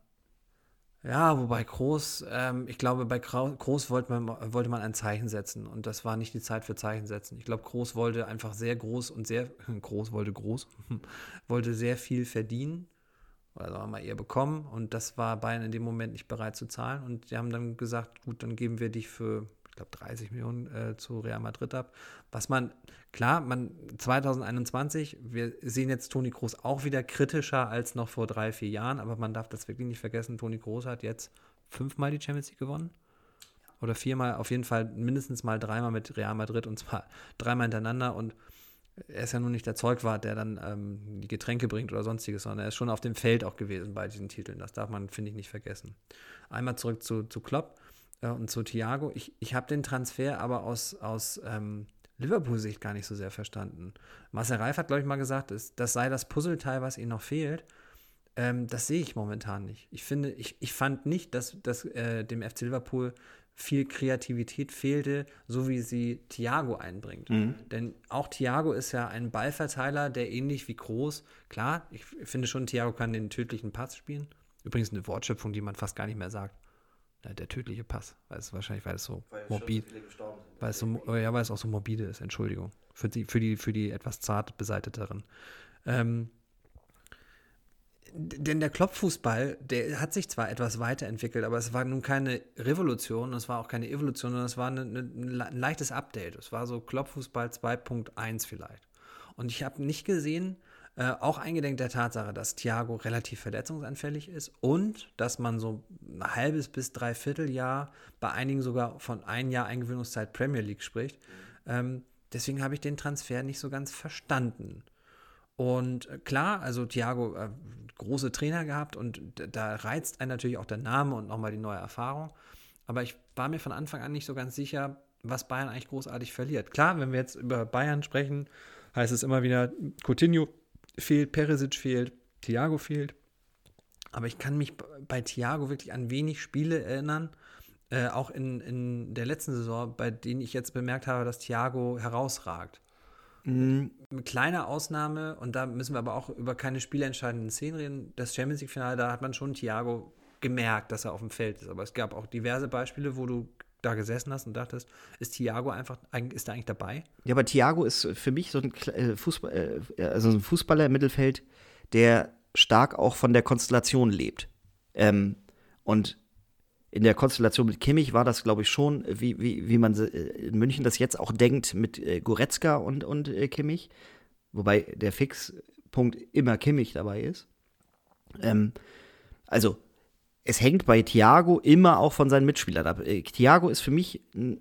Ja, wobei Kroos, ähm, ich glaube, bei Kroos wollte man, wollte man ein Zeichen setzen, und das war nicht die Zeit für Zeichen setzen. Ich glaube, Kroos wollte einfach sehr groß und sehr, Kroos wollte groß, wollte sehr viel verdienen. Oder sagen wir mal eher bekommen, und das war Bayern in dem Moment nicht bereit zu zahlen, und die haben dann gesagt, gut, dann geben wir dich für, ich glaube, dreißig Millionen äh, zu Real Madrid ab. Was man, klar, man zwanzig einundzwanzig, wir sehen jetzt Toni Kroos auch wieder kritischer als noch vor drei, vier Jahren, aber man darf das wirklich nicht vergessen, Toni Kroos hat jetzt fünfmal die Champions League gewonnen. Oder viermal, auf jeden Fall mindestens mal dreimal mit Real Madrid, und zwar dreimal hintereinander, und er ist ja nun nicht der Zeugwart, der dann ähm, die Getränke bringt oder sonstiges, sondern er ist schon auf dem Feld auch gewesen bei diesen Titeln. Das darf man, finde ich, nicht vergessen. Einmal zurück zu, zu Klopp äh, und zu Thiago. Ich, ich habe den Transfer aber aus, aus ähm, Liverpool-Sicht gar nicht so sehr verstanden. Marcel Reif hat, glaube ich, mal gesagt, das, das sei das Puzzleteil, was ihnen noch fehlt. Ähm, das sehe ich momentan nicht. Ich finde, ich, ich fand nicht, dass, dass äh, dem F C Liverpool viel Kreativität fehlte, so wie sie Thiago einbringt. Mhm. Denn auch Thiago ist ja ein Ballverteiler, der ähnlich wie Kroos, klar, ich finde schon, Thiago kann den tödlichen Pass spielen. Übrigens eine Wortschöpfung, die man fast gar nicht mehr sagt. Der tödliche Pass, weil es wahrscheinlich, weil es so weil morbid, weil es so, ja, weil es auch so morbide ist, Entschuldigung, für die, für die, für die etwas zart beseiteteren. Ähm, Denn der Klopp-Fußball, der hat sich zwar etwas weiterentwickelt, aber es war nun keine Revolution, es war auch keine Evolution, sondern es war eine, eine, ein leichtes Update. Es war so Klopp-Fußball zwei Punkt eins vielleicht. Und ich habe nicht gesehen, äh, auch eingedenk der Tatsache, dass Thiago relativ verletzungsanfällig ist und dass man so ein halbes bis dreiviertel Jahr, bei einigen sogar von ein Jahr Eingewöhnungszeit Premier League spricht. Ähm, deswegen habe ich den Transfer nicht so ganz verstanden. Und klar, also Thiago, äh, große Trainer gehabt und d- da reizt einen natürlich auch der Name und nochmal die neue Erfahrung. Aber ich war mir von Anfang an nicht so ganz sicher, was Bayern eigentlich großartig verliert. Klar, wenn wir jetzt über Bayern sprechen, heißt es immer wieder, Coutinho fehlt, Perisic fehlt, Thiago fehlt. Aber ich kann mich b- bei Thiago wirklich an wenig Spiele erinnern, äh, auch in, in der letzten Saison, bei denen ich jetzt bemerkt habe, dass Thiago herausragt. Mhm. Eine kleine Ausnahme, und da müssen wir aber auch über keine spielentscheidenden Szenen reden. Das Champions League-Finale, da hat man schon Thiago gemerkt, dass er auf dem Feld ist. Aber es gab auch diverse Beispiele, wo du da gesessen hast und dachtest, ist Thiago einfach, ist er eigentlich dabei? Ja, aber Thiago ist für mich so ein Kle- äh, Fußball, äh, also ein Fußballer im Mittelfeld, der stark auch von der Konstellation lebt. Ähm, und in der Konstellation mit Kimmich war das, glaube ich, schon, wie, wie, wie man äh, in München das jetzt auch denkt, mit äh, Goretzka und, und äh, Kimmich. Wobei der Fixpunkt immer Kimmich dabei ist. Ähm, also, es hängt bei Thiago immer auch von seinen Mitspielern ab. Äh, Thiago ist für mich ein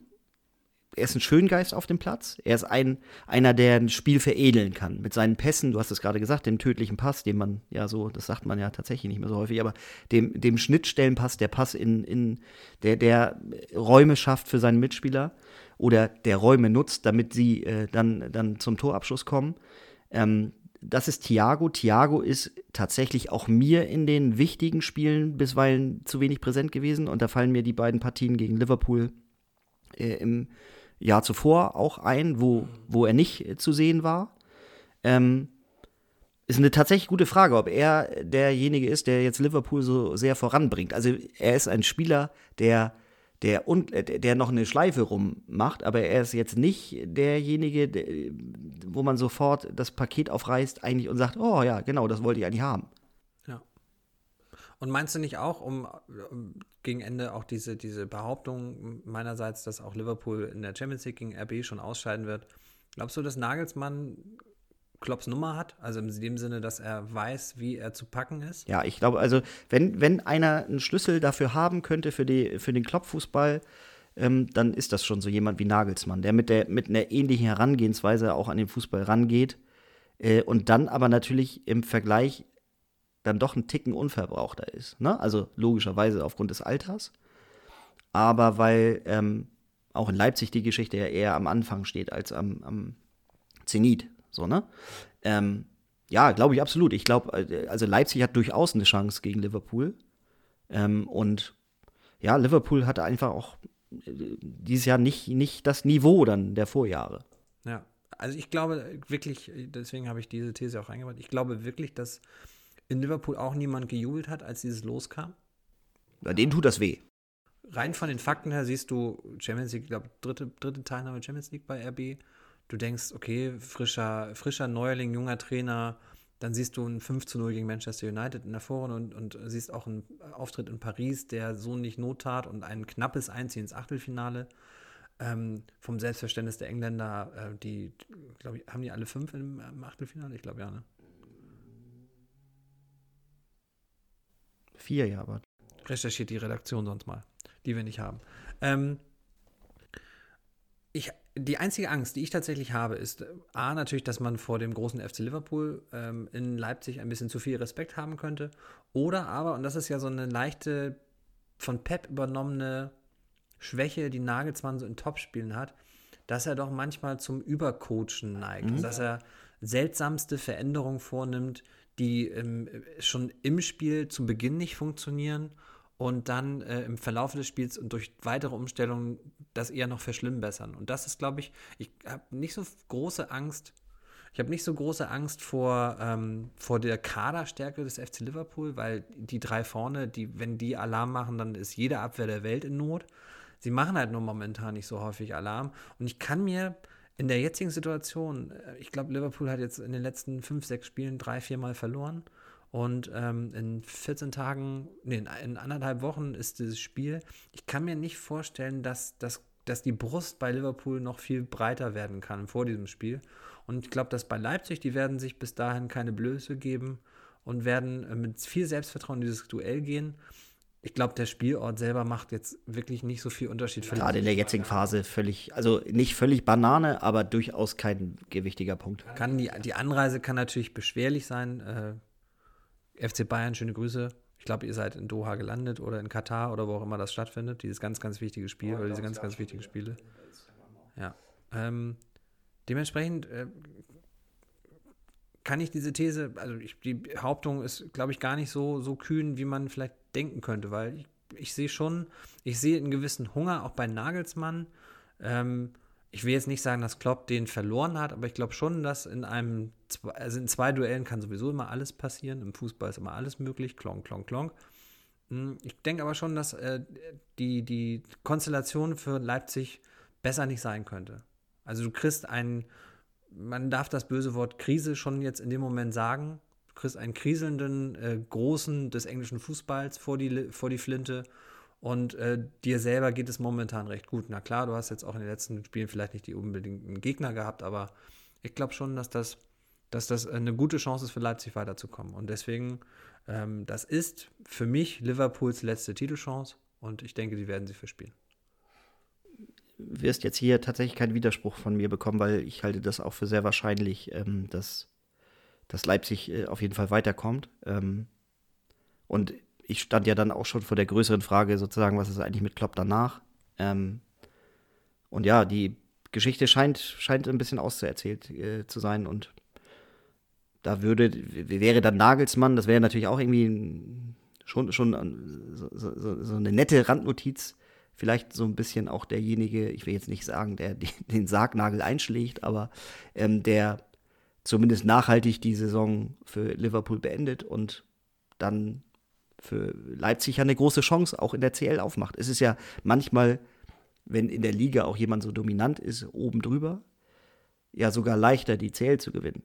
er ist ein Schöngeist auf dem Platz. Er ist ein, einer, der ein Spiel veredeln kann. Mit seinen Pässen, du hast es gerade gesagt, dem tödlichen Pass, den man ja so, das sagt man ja tatsächlich nicht mehr so häufig, aber dem, dem Schnittstellenpass, der Pass in, in der, der Räume schafft für seinen Mitspieler oder der Räume nutzt, damit sie äh, dann, dann zum Torabschluss kommen. Ähm, das ist Thiago. Thiago ist tatsächlich auch mir in den wichtigen Spielen bisweilen zu wenig präsent gewesen. Und da fallen mir die beiden Partien gegen Liverpool äh, im Jahr zuvor auch ein, wo, wo er nicht äh, zu sehen war. Ähm, ist eine tatsächlich gute Frage, ob er derjenige ist, der jetzt Liverpool so sehr voranbringt. Also er ist ein Spieler, der, der, und, äh, der noch eine Schleife rummacht, aber er ist jetzt nicht derjenige, der, wo man sofort das Paket aufreißt eigentlich und sagt, oh ja, genau, das wollte ich eigentlich haben. Ja. Und meinst du nicht auch, um, um gegen Ende auch diese, diese Behauptung meinerseits, dass auch Liverpool in der Champions League gegen R B schon ausscheiden wird, glaubst du, dass Nagelsmann Klopps Nummer hat? Also in dem Sinne, dass er weiß, wie er zu packen ist? Ja, ich glaube, also wenn, wenn einer einen Schlüssel dafür haben könnte für, die, für den Klopp-Fußball, ähm, dann ist das schon so jemand wie Nagelsmann, der mit, der mit einer ähnlichen Herangehensweise auch an den Fußball rangeht äh, und dann aber natürlich im Vergleich dann doch ein Ticken unverbrauchter ist. Ne? Also logischerweise aufgrund des Alters, aber weil ähm, auch in Leipzig die Geschichte ja eher am Anfang steht als am, am Zenit. So, ne? Ähm, ja, glaube ich absolut. Ich glaube, also Leipzig hat durchaus eine Chance gegen Liverpool. Ähm, und ja, Liverpool hatte einfach auch äh, dieses Jahr nicht, nicht das Niveau dann der Vorjahre. Ja, also ich glaube wirklich, deswegen habe ich diese These auch eingebaut, ich glaube wirklich, dass in Liverpool auch niemand gejubelt hat, als dieses loskam. Bei denen tut das weh. Rein von den Fakten her siehst du Champions League, ich glaube, dritte, dritte Teilnahme Champions League bei R B. Du denkst, okay, frischer, frischer Neuling, junger Trainer. Dann siehst du ein fünf zu null gegen Manchester United in der Vorrunde und, und siehst auch einen Auftritt in Paris, der so nicht Not tat und ein knappes Einziehen ins Achtelfinale. Ähm, vom Selbstverständnis der Engländer, äh, die, glaube ich, haben die alle fünf im, im Achtelfinale? Ich glaube ja, ne? Vier Jahre. Aber Recherchiert die Redaktion sonst mal, die wir nicht haben. Ähm, ich, die einzige Angst, die ich tatsächlich habe, ist äh, A, natürlich, dass man vor dem großen F C Liverpool ähm, in Leipzig ein bisschen zu viel Respekt haben könnte. Oder aber, und das ist ja so eine leichte, von Pep übernommene Schwäche, die Nagelsmann so in Topspielen hat, dass er doch manchmal zum Übercoachen neigt. Mhm. Dass er seltsamste Veränderungen vornimmt, die ähm, schon im Spiel zu Beginn nicht funktionieren und dann äh, im Verlauf des Spiels und durch weitere Umstellungen das eher noch verschlimmbessern. Und das ist, glaube ich, ich habe nicht so große Angst, ich habe nicht so große Angst vor, ähm, vor der Kaderstärke des F C Liverpool, weil die drei vorne, die, wenn die Alarm machen, dann ist jede Abwehr der Welt in Not. Sie machen halt nur momentan nicht so häufig Alarm. Und ich kann mir in der jetzigen Situation, ich glaube, Liverpool hat jetzt in den letzten fünf, sechs Spielen drei, vier Mal verloren. Und ähm, in vierzehn Tagen, nee, in, in anderthalb Wochen ist dieses Spiel. Ich kann mir nicht vorstellen, dass, dass, dass die Brust bei Liverpool noch viel breiter werden kann vor diesem Spiel. Und ich glaube, dass bei Leipzig, die werden sich bis dahin keine Blöße geben und werden äh, mit viel Selbstvertrauen in dieses Duell gehen. Ich glaube, der Spielort selber macht jetzt wirklich nicht so viel Unterschied. Für Gerade in der jetzigen Phase völlig, also nicht völlig Banane, aber durchaus kein gewichtiger Punkt. Kann die, die Anreise kann natürlich beschwerlich sein. Äh, F C Bayern, schöne Grüße. Ich glaube, ihr seid in Doha gelandet oder in Katar oder wo auch immer das stattfindet. Dieses ganz, ganz wichtige Spiel oh, oder diese ganz, ganz wichtigen Spiele. Ja. Ähm, dementsprechend äh, kann ich diese These, also ich, die Behauptung ist, glaube ich, gar nicht so, so kühn, wie man vielleicht denken könnte, weil ich, ich sehe schon, ich sehe einen gewissen Hunger auch bei Nagelsmann. Ähm, ich will jetzt nicht sagen, dass Klopp den verloren hat, aber ich glaube schon, dass in einem, also in zwei Duellen kann sowieso immer alles passieren. Im Fußball ist immer alles möglich, klonk, klonk, klonk. Ich denke aber schon, dass äh, die, die Konstellation für Leipzig besser nicht sein könnte. Also du kriegst einen, man darf das böse Wort Krise schon jetzt in dem Moment sagen, du kriegst einen kriselnden äh, Großen des englischen Fußballs vor die, vor die Flinte und äh, dir selber geht es momentan recht gut. Na klar, du hast jetzt auch in den letzten Spielen vielleicht nicht die unbedingten Gegner gehabt, aber ich glaube schon, dass das, dass das eine gute Chance ist für Leipzig weiterzukommen. Und deswegen, ähm, das ist für mich Liverpools letzte Titelchance und ich denke, die werden sie verspielen. Du wirst jetzt hier tatsächlich keinen Widerspruch von mir bekommen, weil ich halte das auch für sehr wahrscheinlich, ähm, dass, dass Leipzig äh, auf jeden Fall weiterkommt. Ähm, und ich stand ja dann auch schon vor der größeren Frage sozusagen, was ist eigentlich mit Klopp danach? Ähm, und ja, die Geschichte scheint, scheint ein bisschen auszuerzählt äh, zu sein und da würde, wäre dann Nagelsmann, das wäre natürlich auch irgendwie schon, schon so, so, so eine nette Randnotiz, vielleicht so ein bisschen auch derjenige, ich will jetzt nicht sagen, der den Sargnagel einschlägt, aber ähm, der zumindest nachhaltig die Saison für Liverpool beendet und dann für Leipzig ja eine große Chance auch in der C L aufmacht. Es ist ja manchmal, wenn in der Liga auch jemand so dominant ist, oben drüber, ja sogar leichter die C L zu gewinnen.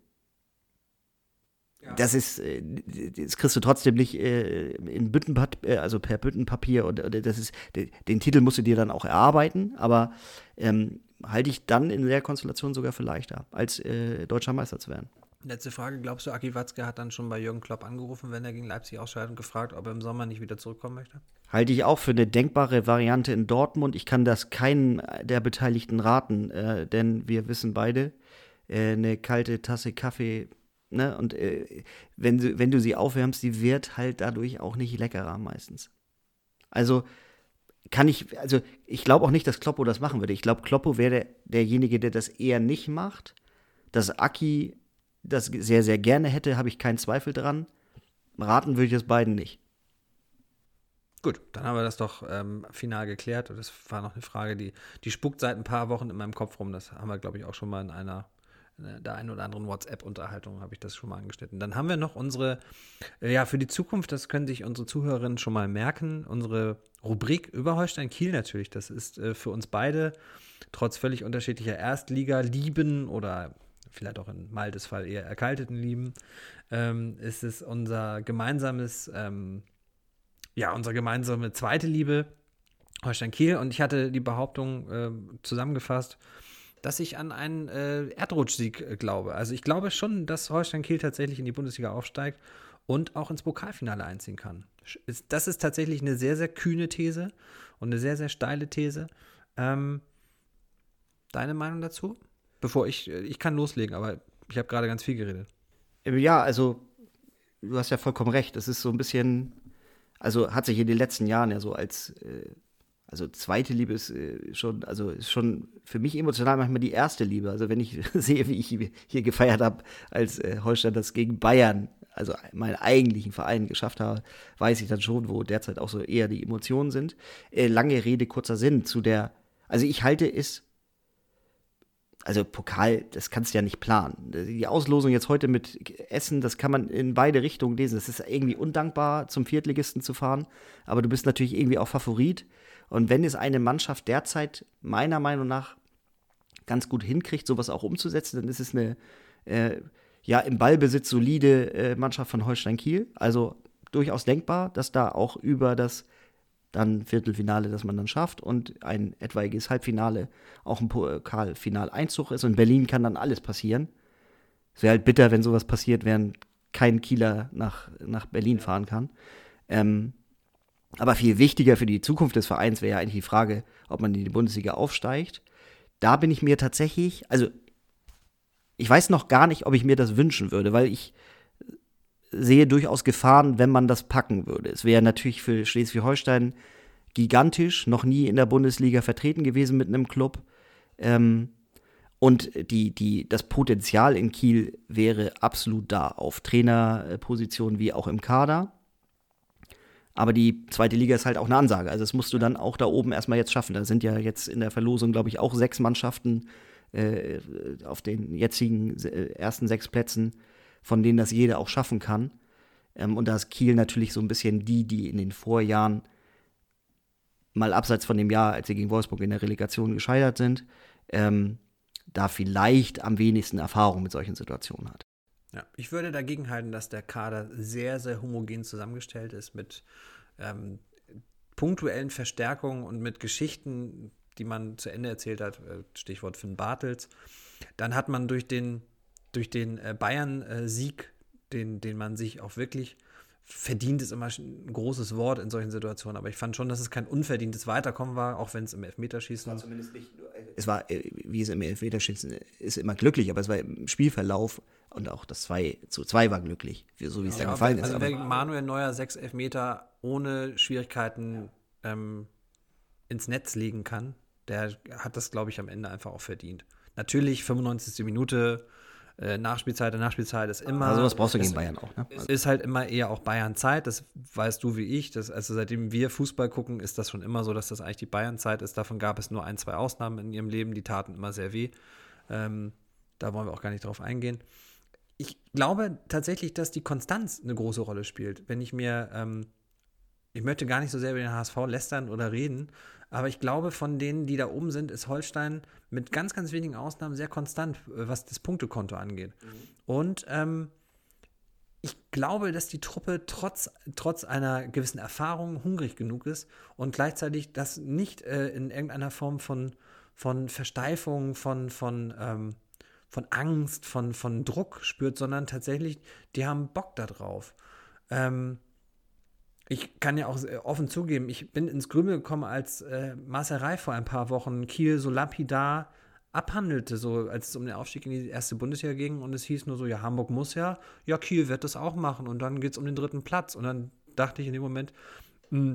Ja. Das ist, das kriegst du trotzdem nicht in Büttenpapier, also per Büttenpapier und das ist, den Titel musst du dir dann auch erarbeiten, aber ähm, halte ich dann in der Konstellation sogar für leichter, als äh, deutscher Meister zu werden. Letzte Frage, glaubst du, Aki Watzke hat dann schon bei Jürgen Klopp angerufen, wenn er gegen Leipzig ausscheidet und gefragt, ob er im Sommer nicht wieder zurückkommen möchte? Halte ich auch für eine denkbare Variante in Dortmund. Ich kann das keinen der Beteiligten raten, äh, denn wir wissen beide, äh, eine kalte Tasse Kaffee, ne, und äh, wenn, du, wenn du sie aufwärmst, die wird halt dadurch auch nicht leckerer meistens. Also kann ich, also ich glaube auch nicht, dass Kloppo das machen würde. Ich glaube, Kloppo wäre der, derjenige, der das eher nicht macht. Dass Aki das sehr, sehr gerne hätte, habe ich keinen Zweifel dran. Raten würde ich es beiden nicht. Gut, dann haben wir das doch ähm, final geklärt. Das war noch eine Frage, die, die spuckt seit ein paar Wochen in meinem Kopf rum. Das haben wir, glaube ich, auch schon mal in einer in der einen oder anderen WhatsApp-Unterhaltung habe ich das schon mal angeschnitten. Dann haben wir noch unsere, äh, ja, für die Zukunft, das können sich unsere Zuhörerinnen schon mal merken, unsere Rubrik über Holstein Kiel natürlich. Das ist äh, für uns beide, trotz völlig unterschiedlicher Erstliga-Lieben oder vielleicht auch in Maltes Fall eher erkalteten Lieben, ähm, ist es unser gemeinsames, ähm, ja, unsere gemeinsame zweite Liebe, Holstein Kiel. Und ich hatte die Behauptung äh, zusammengefasst, dass ich an einen äh, Erdrutschsieg äh, glaube. Also ich glaube schon, dass Holstein Kiel tatsächlich in die Bundesliga aufsteigt und auch ins Pokalfinale einziehen kann. Das ist tatsächlich eine sehr, sehr kühne These und eine sehr, sehr steile These. Ähm, deine Meinung dazu? Bevor ich, ich kann loslegen, aber ich habe gerade ganz viel geredet. Ja, also du hast ja vollkommen recht. Es ist so ein bisschen, also hat sich in den letzten Jahren ja so als, äh, also zweite Liebe ist äh, schon, also ist schon für mich emotional manchmal die erste Liebe. Also wenn ich sehe, wie ich hier gefeiert habe, als äh, Holstein das gegen Bayern, also meinen eigentlichen Verein geschafft habe, weiß ich dann schon, wo derzeit auch so eher die Emotionen sind. Äh, lange Rede, kurzer Sinn zu der, also ich halte es, also Pokal, das kannst du ja nicht planen. Die Auslosung jetzt heute mit Essen, das kann man in beide Richtungen lesen. Das ist irgendwie undankbar, zum Viertligisten zu fahren, aber du bist natürlich irgendwie auch Favorit. Und wenn es eine Mannschaft derzeit meiner Meinung nach ganz gut hinkriegt, sowas auch umzusetzen, dann ist es eine, äh, ja, im Ballbesitz solide äh, Mannschaft von Holstein Kiel. Also durchaus denkbar, dass da auch über das dann Viertelfinale, das man dann schafft und ein etwaiges Halbfinale auch ein Pokalfinaleinzug ist. Und in Berlin kann dann alles passieren. Es wäre halt bitter, wenn sowas passiert, während kein Kieler nach, nach Berlin fahren kann. Ähm, aber viel wichtiger für die Zukunft des Vereins wäre ja eigentlich die Frage, ob man in die Bundesliga aufsteigt. Da bin ich mir tatsächlich, also ich weiß noch gar nicht, ob ich mir das wünschen würde, weil ich sehe durchaus Gefahren, wenn man das packen würde. Es wäre natürlich für Schleswig-Holstein gigantisch, noch nie in der Bundesliga vertreten gewesen mit einem Club. Ähm, und die, die, das Potenzial in Kiel wäre absolut da, auf Trainerpositionen wie auch im Kader. Aber die zweite Liga ist halt auch eine Ansage. Also das musst du dann auch da oben erstmal jetzt schaffen. Da sind ja jetzt in der Verlosung, glaube ich, auch sechs Mannschaften äh, auf den jetzigen äh, ersten sechs Plätzen, von denen das jeder auch schaffen kann. Ähm, und da ist Kiel natürlich so ein bisschen die, die in den Vorjahren mal abseits von dem Jahr, als sie gegen Wolfsburg in der Relegation gescheitert sind, ähm, da vielleicht am wenigsten Erfahrung mit solchen Situationen hat. Ja, ich würde dagegen halten, dass der Kader sehr, sehr homogen zusammengestellt ist mit ähm, punktuellen Verstärkungen und mit Geschichten, die man zu Ende erzählt hat, Stichwort Finn Bartels. Dann hat man durch den durch den äh, Bayern-Sieg, den, den man sich auch wirklich verdient, ist immer ein großes Wort in solchen Situationen, aber ich fand schon, dass es kein unverdientes Weiterkommen war, auch wenn es im Elfmeterschießen... Es war zumindest nicht, es war, wie es im Elfmeterschießen ist, immer glücklich, aber es war im Spielverlauf und auch das zwei zu zwei war glücklich, so wie es ja, da gefallen also ist. Also wer Manuel Neuer sechs Elfmeter ohne Schwierigkeiten ähm, ins Netz legen kann, der hat das, glaube ich, am Ende einfach auch verdient. Natürlich, fünfundneunzigste Minute, äh, Nachspielzeit, der Nachspielzeit ist immer... Also sowas brauchst du gegen Bayern auch, ne? Es ist halt immer eher auch Bayern-Zeit, das weißt du wie ich. Das, also seitdem wir Fußball gucken, ist das schon immer so, dass das eigentlich die Bayern-Zeit ist. Davon gab es nur ein, zwei Ausnahmen in ihrem Leben, die taten immer sehr weh. Ähm, da wollen wir auch gar nicht drauf eingehen. Ich glaube tatsächlich, dass die Konstanz eine große Rolle spielt. Wenn ich mir, ähm, ich möchte gar nicht so sehr über den H S V lästern oder reden, aber ich glaube, von denen, die da oben sind, ist Holstein mit ganz, ganz wenigen Ausnahmen sehr konstant, was das Punktekonto angeht. Mhm. Und ähm, ich glaube, dass die Truppe trotz, trotz einer gewissen Erfahrung hungrig genug ist und gleichzeitig das nicht äh, in irgendeiner Form von, von Versteifung, von, von, ähm, von Angst, von, von Druck spürt, sondern tatsächlich, die haben Bock da drauf. Ähm, Ich kann ja auch offen zugeben, ich bin ins Grübeln gekommen, als äh, Marcel Reif vor ein paar Wochen Kiel so lapidar abhandelte, so als es um den Aufstieg in die erste Bundesliga ging und es hieß nur so, ja, Hamburg muss ja, ja, Kiel wird das auch machen und dann geht es um den dritten Platz und dann dachte ich in dem Moment, mh,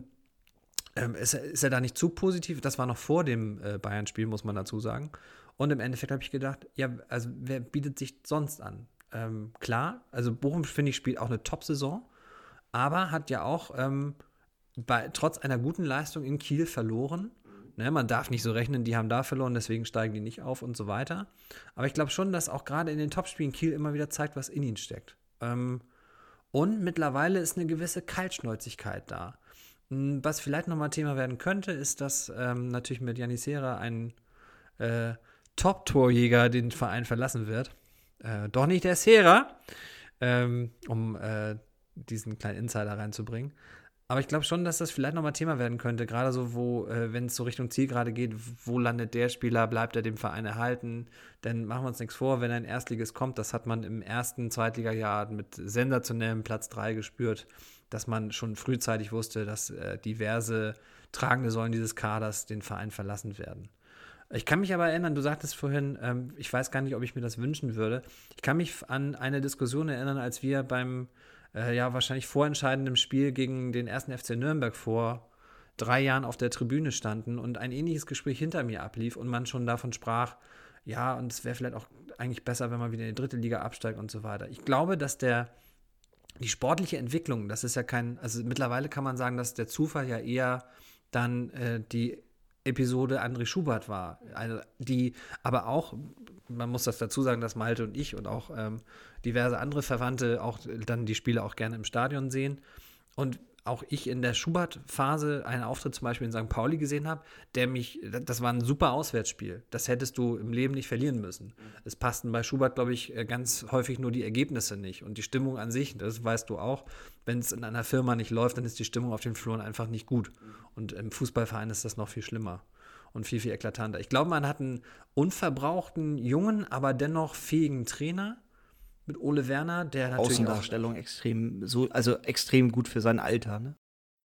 ähm, ist, ist er da nicht zu positiv? Das war noch vor dem äh, Bayern-Spiel, muss man dazu sagen. Und im Endeffekt habe ich gedacht, ja, also wer bietet sich sonst an? Ähm, klar, also Bochum, finde ich, spielt auch eine Top-Saison, aber hat ja auch ähm, bei, trotz einer guten Leistung in Kiel verloren. Ne, man darf nicht so rechnen, die haben da verloren, deswegen steigen die nicht auf und so weiter. Aber ich glaube schon, dass auch gerade in den Topspielen Kiel immer wieder zeigt, was in ihnen steckt. Ähm, und mittlerweile ist eine gewisse Kaltschnäuzigkeit da. Was vielleicht nochmal Thema werden könnte, ist, dass ähm, natürlich mit Gianni Serra ein äh, Top-Torjäger den Verein verlassen wird. Äh, doch nicht der Serra, ähm, um äh, diesen kleinen Insider reinzubringen. Aber ich glaube schon, dass das vielleicht nochmal Thema werden könnte, gerade so, wo, äh, wenn es so Richtung Zielgerade geht, wo landet der Spieler, bleibt er dem Verein erhalten? Denn machen wir uns nichts vor, wenn ein Erstligist kommt, das hat man im ersten Zweitliga-Jahr mit sensationellem Platz drei gespürt, dass man schon frühzeitig wusste, dass äh, diverse tragende Säulen dieses Kaders den Verein verlassen werden. Ich kann mich aber erinnern, du sagtest vorhin, ähm, ich weiß gar nicht, ob ich mir das wünschen würde. Ich kann mich an eine Diskussion erinnern, als wir beim äh, ja wahrscheinlich vorentscheidendem Spiel gegen den ersten F C Nürnberg vor drei Jahren auf der Tribüne standen und ein ähnliches Gespräch hinter mir ablief und man schon davon sprach, ja, und es wäre vielleicht auch eigentlich besser, wenn man wieder in die dritte Liga absteigt und so weiter. Ich glaube, dass der die sportliche Entwicklung, das ist ja kein, also mittlerweile kann man sagen, dass der Zufall ja eher dann äh, die Episode André Schubert war, also die aber auch, man muss das dazu sagen, dass Malte und ich und auch ähm, diverse andere Verwandte auch dann die Spiele auch gerne im Stadion sehen und auch ich in der Schubert-Phase einen Auftritt zum Beispiel in Sankt Pauli gesehen habe, der mich, das war ein super Auswärtsspiel. Das hättest du im Leben nicht verlieren müssen. Es passten bei Schubert, glaube ich, ganz häufig nur die Ergebnisse nicht und die Stimmung an sich, das weißt du auch. Wenn es in einer Firma nicht läuft, dann ist die Stimmung auf den Fluren einfach nicht gut. Und im Fußballverein ist das noch viel schlimmer und viel, viel eklatanter. Ich glaube, man hat einen unverbrauchten, jungen, aber dennoch fähigen Trainer mit Ole Werner, der natürlich Außendarstellung extrem, so, also extrem gut für sein Alter, ne?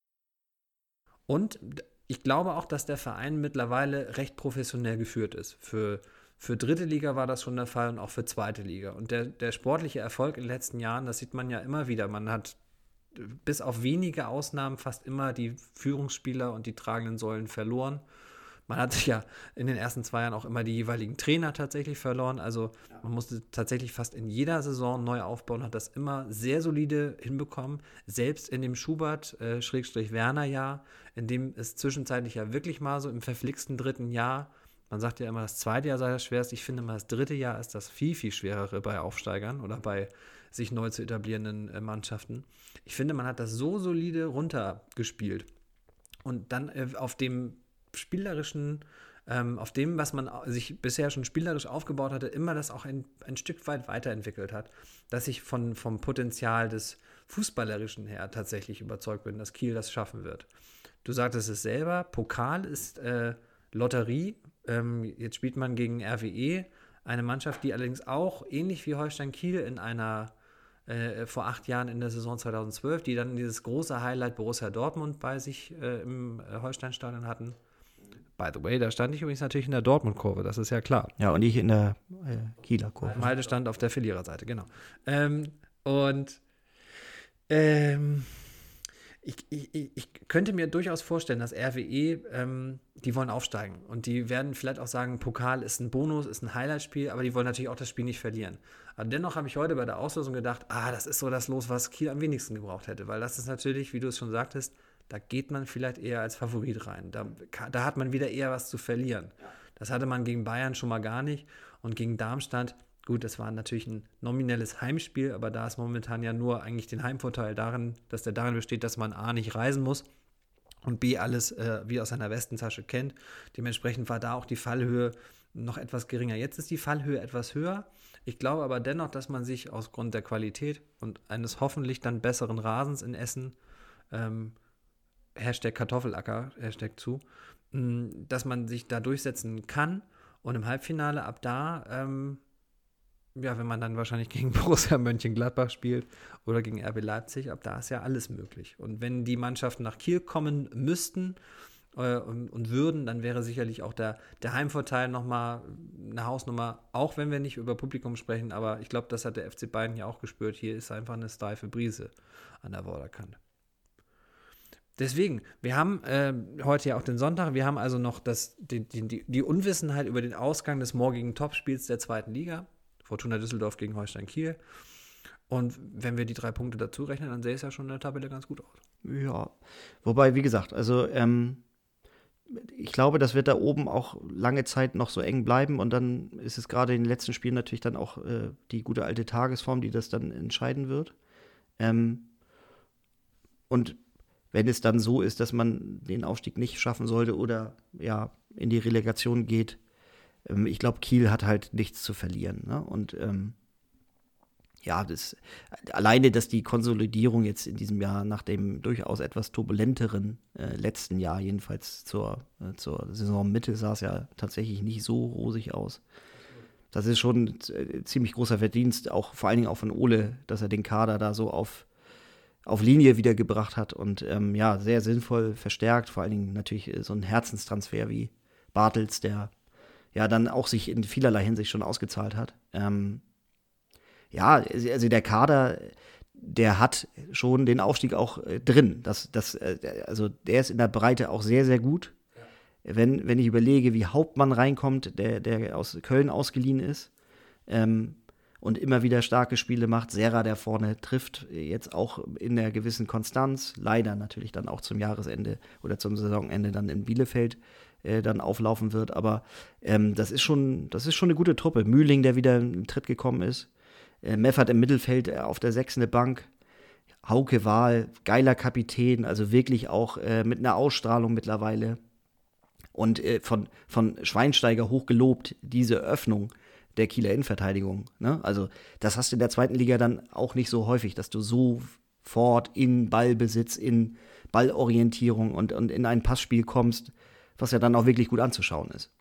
Und ich glaube auch, dass der Verein mittlerweile recht professionell geführt ist. Für, für dritte Liga war das schon der Fall und auch für zweite Liga. Und der, der sportliche Erfolg in den letzten Jahren, das sieht man ja immer wieder. Man hat bis auf wenige Ausnahmen fast immer die Führungsspieler und die tragenden Säulen verloren. Man hat sich ja in den ersten zwei Jahren auch immer die jeweiligen Trainer tatsächlich verloren. Also man musste tatsächlich fast in jeder Saison neu aufbauen, hat das immer sehr solide hinbekommen. Selbst in dem Schubert-Werner-Jahr, in dem es zwischenzeitlich ja wirklich mal so im verflixten dritten Jahr, man sagt ja immer, das zweite Jahr sei das schwerste. Ich finde mal, das dritte Jahr ist das viel, viel schwerere bei Aufsteigern oder bei sich neu zu etablierenden äh, Mannschaften. Ich finde, man hat das so solide runtergespielt. Und dann äh, auf dem spielerischen, ähm, auf dem, was man sich bisher schon spielerisch aufgebaut hatte, immer das auch ein, ein Stück weit weiterentwickelt hat, dass ich von, vom Potenzial des Fußballerischen her tatsächlich überzeugt bin, dass Kiel das schaffen wird. Du sagtest es selber, Pokal ist äh, Lotterie, ähm, jetzt spielt man gegen R W E, eine Mannschaft, die allerdings auch, ähnlich wie Holstein Kiel in einer äh, vor acht Jahren in der Saison zweitausendzwölf, die dann dieses große Highlight Borussia Dortmund bei sich äh, im äh, Holstein-Stadion hatten. By the way, da stand ich übrigens natürlich in der Dortmund-Kurve, das ist ja klar. Ja, und ich in der äh, Kieler Kurve. Malte stand auf der Verliererseite, genau. Ähm, und ähm, ich, ich, ich könnte mir durchaus vorstellen, dass R W E, ähm, die wollen aufsteigen. Und die werden vielleicht auch sagen, Pokal ist ein Bonus, ist ein Highlight-Spiel, aber die wollen natürlich auch das Spiel nicht verlieren. Aber dennoch habe ich heute bei der Auslosung gedacht, ah, das ist so das Los, was Kiel am wenigsten gebraucht hätte. Weil das ist natürlich, wie du es schon sagtest, da geht man vielleicht eher als Favorit rein. Da, da hat man wieder eher was zu verlieren. Das hatte man gegen Bayern schon mal gar nicht. Und gegen Darmstadt, gut, das war natürlich ein nominelles Heimspiel, aber da ist momentan ja nur eigentlich den Heimvorteil darin, dass der darin besteht, dass man A, nicht reisen muss und B, alles äh, wie aus seiner Westentasche kennt. Dementsprechend war da auch die Fallhöhe noch etwas geringer. Jetzt ist die Fallhöhe etwas höher. Ich glaube aber dennoch, dass man sich aus Grund der Qualität und eines hoffentlich dann besseren Rasens in Essen, ähm, Hashtag Kartoffelacker, Hashtag zu, dass man sich da durchsetzen kann und im Halbfinale ab da, ähm, ja, wenn man dann wahrscheinlich gegen Borussia Mönchengladbach spielt oder gegen R B Leipzig, ab da ist ja alles möglich. Und wenn die Mannschaften nach Kiel kommen müssten äh, und, und würden, dann wäre sicherlich auch der, der Heimvorteil nochmal eine Hausnummer, auch wenn wir nicht über Publikum sprechen, aber ich glaube, das hat der F C Bayern ja auch gespürt. Hier ist einfach eine steife Brise an der Vorderkante. Deswegen, wir haben äh, heute ja auch den Sonntag, wir haben also noch das, die, die, die Unwissenheit über den Ausgang des morgigen Topspiels der zweiten Liga, Fortuna Düsseldorf gegen Holstein Kiel. Und wenn wir die drei Punkte dazu rechnen, dann sähe es ja schon in der Tabelle ganz gut aus. Ja, wobei, wie gesagt, also ähm, ich glaube, das wird da oben auch lange Zeit noch so eng bleiben und dann ist es gerade in den letzten Spielen natürlich dann auch äh, die gute alte Tagesform, die das dann entscheiden wird. Ähm, und wenn es dann so ist, dass man den Aufstieg nicht schaffen sollte oder ja in die Relegation geht, ähm, ich glaube, Kiel hat halt nichts zu verlieren. Ne? Und ähm, ja, das, alleine, dass die Konsolidierung jetzt in diesem Jahr nach dem durchaus etwas turbulenteren äh, letzten Jahr, jedenfalls zur, äh, zur Saisonmitte, sah es ja tatsächlich nicht so rosig aus. Das ist schon ein ziemlich großer Verdienst, auch vor allen Dingen auch von Ole, dass er den Kader da so auf auf Linie wiedergebracht hat und ähm, ja, sehr sinnvoll verstärkt, vor allen Dingen natürlich so ein Herzenstransfer wie Bartels, der ja dann auch sich in vielerlei Hinsicht schon ausgezahlt hat. Ähm, ja, also der Kader, der hat schon den Aufstieg auch äh, drin. Das, das, äh, also der ist in der Breite auch sehr, sehr gut. Ja. Wenn, wenn ich überlege, wie Hauptmann reinkommt, der, der aus Köln ausgeliehen ist, ähm, und immer wieder starke Spiele macht. Serra, der vorne trifft, jetzt auch in der gewissen Konstanz, leider natürlich dann auch zum Jahresende oder zum Saisonende dann in Bielefeld äh, dann auflaufen wird, aber ähm, das ist schon, das ist schon eine gute Truppe. Mühling, der wieder in den Tritt gekommen ist, äh, Meffert im Mittelfeld äh, auf der sechsten Bank, Hauke Wahl, geiler Kapitän, also wirklich auch äh, mit einer Ausstrahlung mittlerweile. Und äh, von, von Schweinsteiger hoch gelobt, diese Öffnung der Kieler Innenverteidigung. Ne? Also das hast du in der zweiten Liga dann auch nicht so häufig, dass du sofort in Ballbesitz, in Ballorientierung und, und in ein Passspiel kommst, was ja dann auch wirklich gut anzuschauen ist.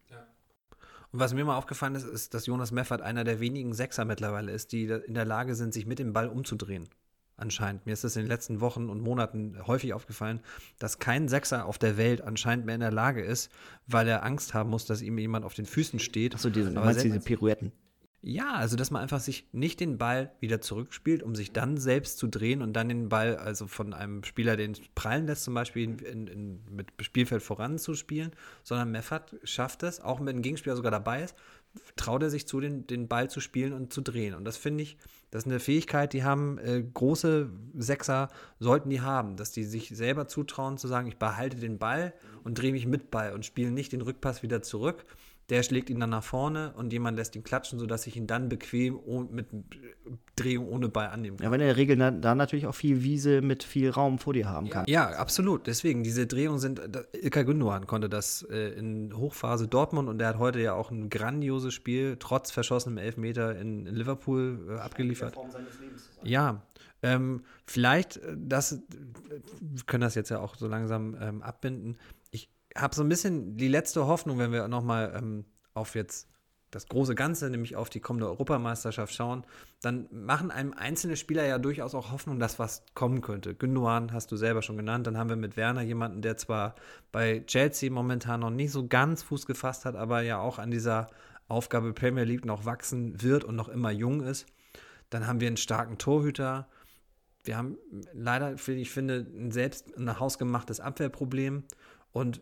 Und was mir mal aufgefallen ist, ist, dass Jonas Meffert einer der wenigen Sechser mittlerweile ist, die in der Lage sind, sich mit dem Ball umzudrehen. Anscheinend. Mir ist das in den letzten Wochen und Monaten häufig aufgefallen, dass kein Sechser auf der Welt anscheinend mehr in der Lage ist, weil er Angst haben muss, dass ihm jemand auf den Füßen steht. Achso, diese, du meinst diese Pirouetten? Ja, also dass man einfach sich nicht den Ball wieder zurückspielt, um sich dann selbst zu drehen und dann den Ball, also von einem Spieler, den es prallen lässt, zum Beispiel in, in, mit Spielfeld voranzuspielen, sondern Meffert schafft es, auch wenn ein Gegenspieler sogar dabei ist, traut er sich zu, den, den Ball zu spielen und zu drehen. Und das finde ich, das ist eine Fähigkeit, die haben äh, große Sechser, sollten die haben, dass die sich selber zutrauen zu sagen, ich behalte den Ball und drehe mich mit Ball und spiele nicht den Rückpass wieder zurück. Der schlägt ihn dann nach vorne und jemand lässt ihn klatschen, sodass ich ihn dann bequem mit Drehung ohne Ball annehmen kann. Ja, weil in der Regel da natürlich auch viel Wiese mit viel Raum vor dir haben kann. Ja, ja, absolut. Deswegen, diese Drehungen sind, Ilkay Gündoğan konnte das äh, in Hochphase Dortmund und der hat heute ja auch ein grandioses Spiel, trotz verschossenem Elfmeter in, in Liverpool äh, abgeliefert. Form seines Lebens zu sein. Ja, ähm, vielleicht, das, wir können das jetzt ja auch so langsam ähm, abbinden. Ich habe so ein bisschen die letzte Hoffnung, wenn wir nochmal ähm, auf jetzt das große Ganze, nämlich auf die kommende Europameisterschaft schauen, dann machen einem einzelne Spieler ja durchaus auch Hoffnung, dass was kommen könnte. Gündoğan hast du selber schon genannt, dann haben wir mit Werner jemanden, der zwar bei Chelsea momentan noch nicht so ganz Fuß gefasst hat, aber ja auch an dieser Aufgabe Premier League noch wachsen wird und noch immer jung ist. Dann haben wir einen starken Torhüter. Wir haben leider, ich finde, ein selbst ein hausgemachtes Abwehrproblem. Und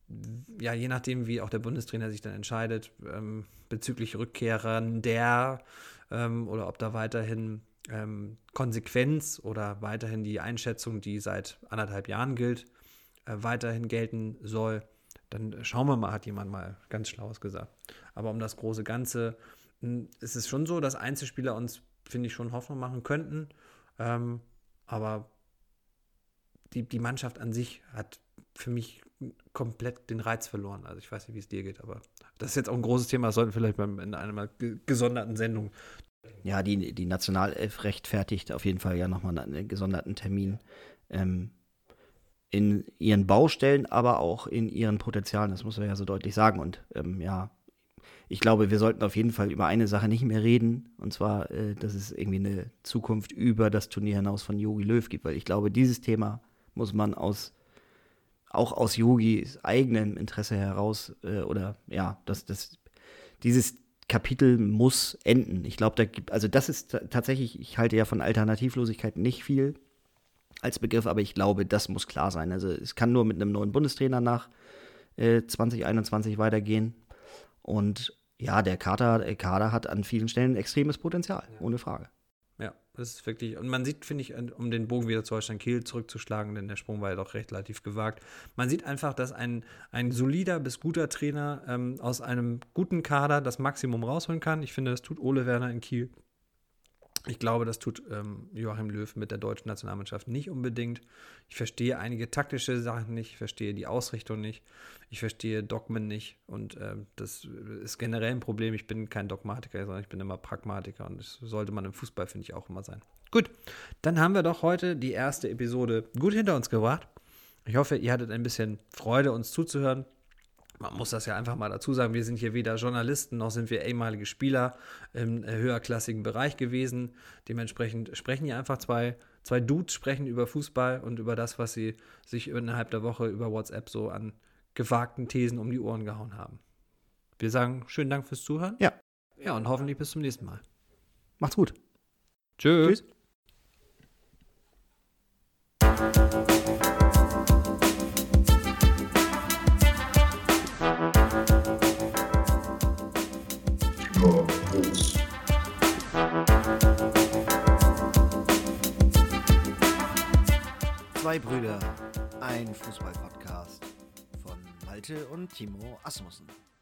ja, je nachdem, wie auch der Bundestrainer sich dann entscheidet, ähm, bezüglich Rückkehrern der ähm, oder ob da weiterhin ähm, Konsequenz oder weiterhin die Einschätzung, die seit anderthalb Jahren gilt, äh, weiterhin gelten soll, dann schauen wir mal, hat jemand mal ganz Schlaues gesagt. Aber um das große Ganze mh, ist es schon so, dass Einzelspieler uns, finde ich, schon Hoffnung machen könnten. Ähm, aber die, die Mannschaft an sich hat für mich komplett den Reiz verloren. Also ich weiß nicht, wie es dir geht, aber das ist jetzt auch ein großes Thema, das sollten wir vielleicht beim, in einer gesonderten Sendung. Ja, die, die Nationalelf rechtfertigt auf jeden Fall ja nochmal einen gesonderten Termin ähm, in ihren Baustellen, aber auch in ihren Potenzialen, das muss man ja so deutlich sagen. Und ähm, ja, ich glaube, wir sollten auf jeden Fall über eine Sache nicht mehr reden, und zwar, äh, dass es irgendwie eine Zukunft über das Turnier hinaus von Jogi Löw gibt, weil ich glaube, dieses Thema muss man aus auch aus Jogis eigenem Interesse heraus, äh, oder ja, das, das, dieses Kapitel muss enden. Ich glaube, da gibt, also das ist t- tatsächlich, ich halte ja von Alternativlosigkeit nicht viel als Begriff, aber ich glaube, das muss klar sein. Also es kann nur mit einem neuen Bundestrainer nach äh, zwanzig einundzwanzig weitergehen. Und ja, der Kader, der Kader hat an vielen Stellen extremes Potenzial, ja. Ohne Frage. Ja, das ist wirklich, und man sieht, finde ich, um den Bogen wieder zu Holstein Kiel zurückzuschlagen, denn der Sprung war ja doch recht relativ gewagt, man sieht einfach, dass ein, ein solider bis guter Trainer ähm, aus einem guten Kader das Maximum rausholen kann. Ich finde, das tut Ole Werner in Kiel. Ich glaube, das tut ähm, Joachim Löw mit der deutschen Nationalmannschaft nicht unbedingt. Ich verstehe einige taktische Sachen nicht, ich verstehe die Ausrichtung nicht, ich verstehe Dogmen nicht und ähm, das ist generell ein Problem. Ich bin kein Dogmatiker, sondern ich bin immer Pragmatiker und das sollte man im Fußball, finde ich, auch immer sein. Gut, dann haben wir doch heute die erste Episode gut hinter uns gebracht. Ich hoffe, ihr hattet ein bisschen Freude, uns zuzuhören. Man muss das ja einfach mal dazu sagen, wir sind hier weder Journalisten, noch sind wir ehemalige Spieler im höherklassigen Bereich gewesen. Dementsprechend sprechen hier einfach zwei, zwei Dudes, sprechen über Fußball und über das, was sie sich innerhalb der Woche über WhatsApp so an gewagten Thesen um die Ohren gehauen haben. Wir sagen schönen Dank fürs Zuhören. Ja. Ja, und hoffentlich bis zum nächsten Mal. Macht's gut. Tschüss. Tschüss. Zwei Brüder, ein Fußball-Podcast von Malte und Timo Asmussen.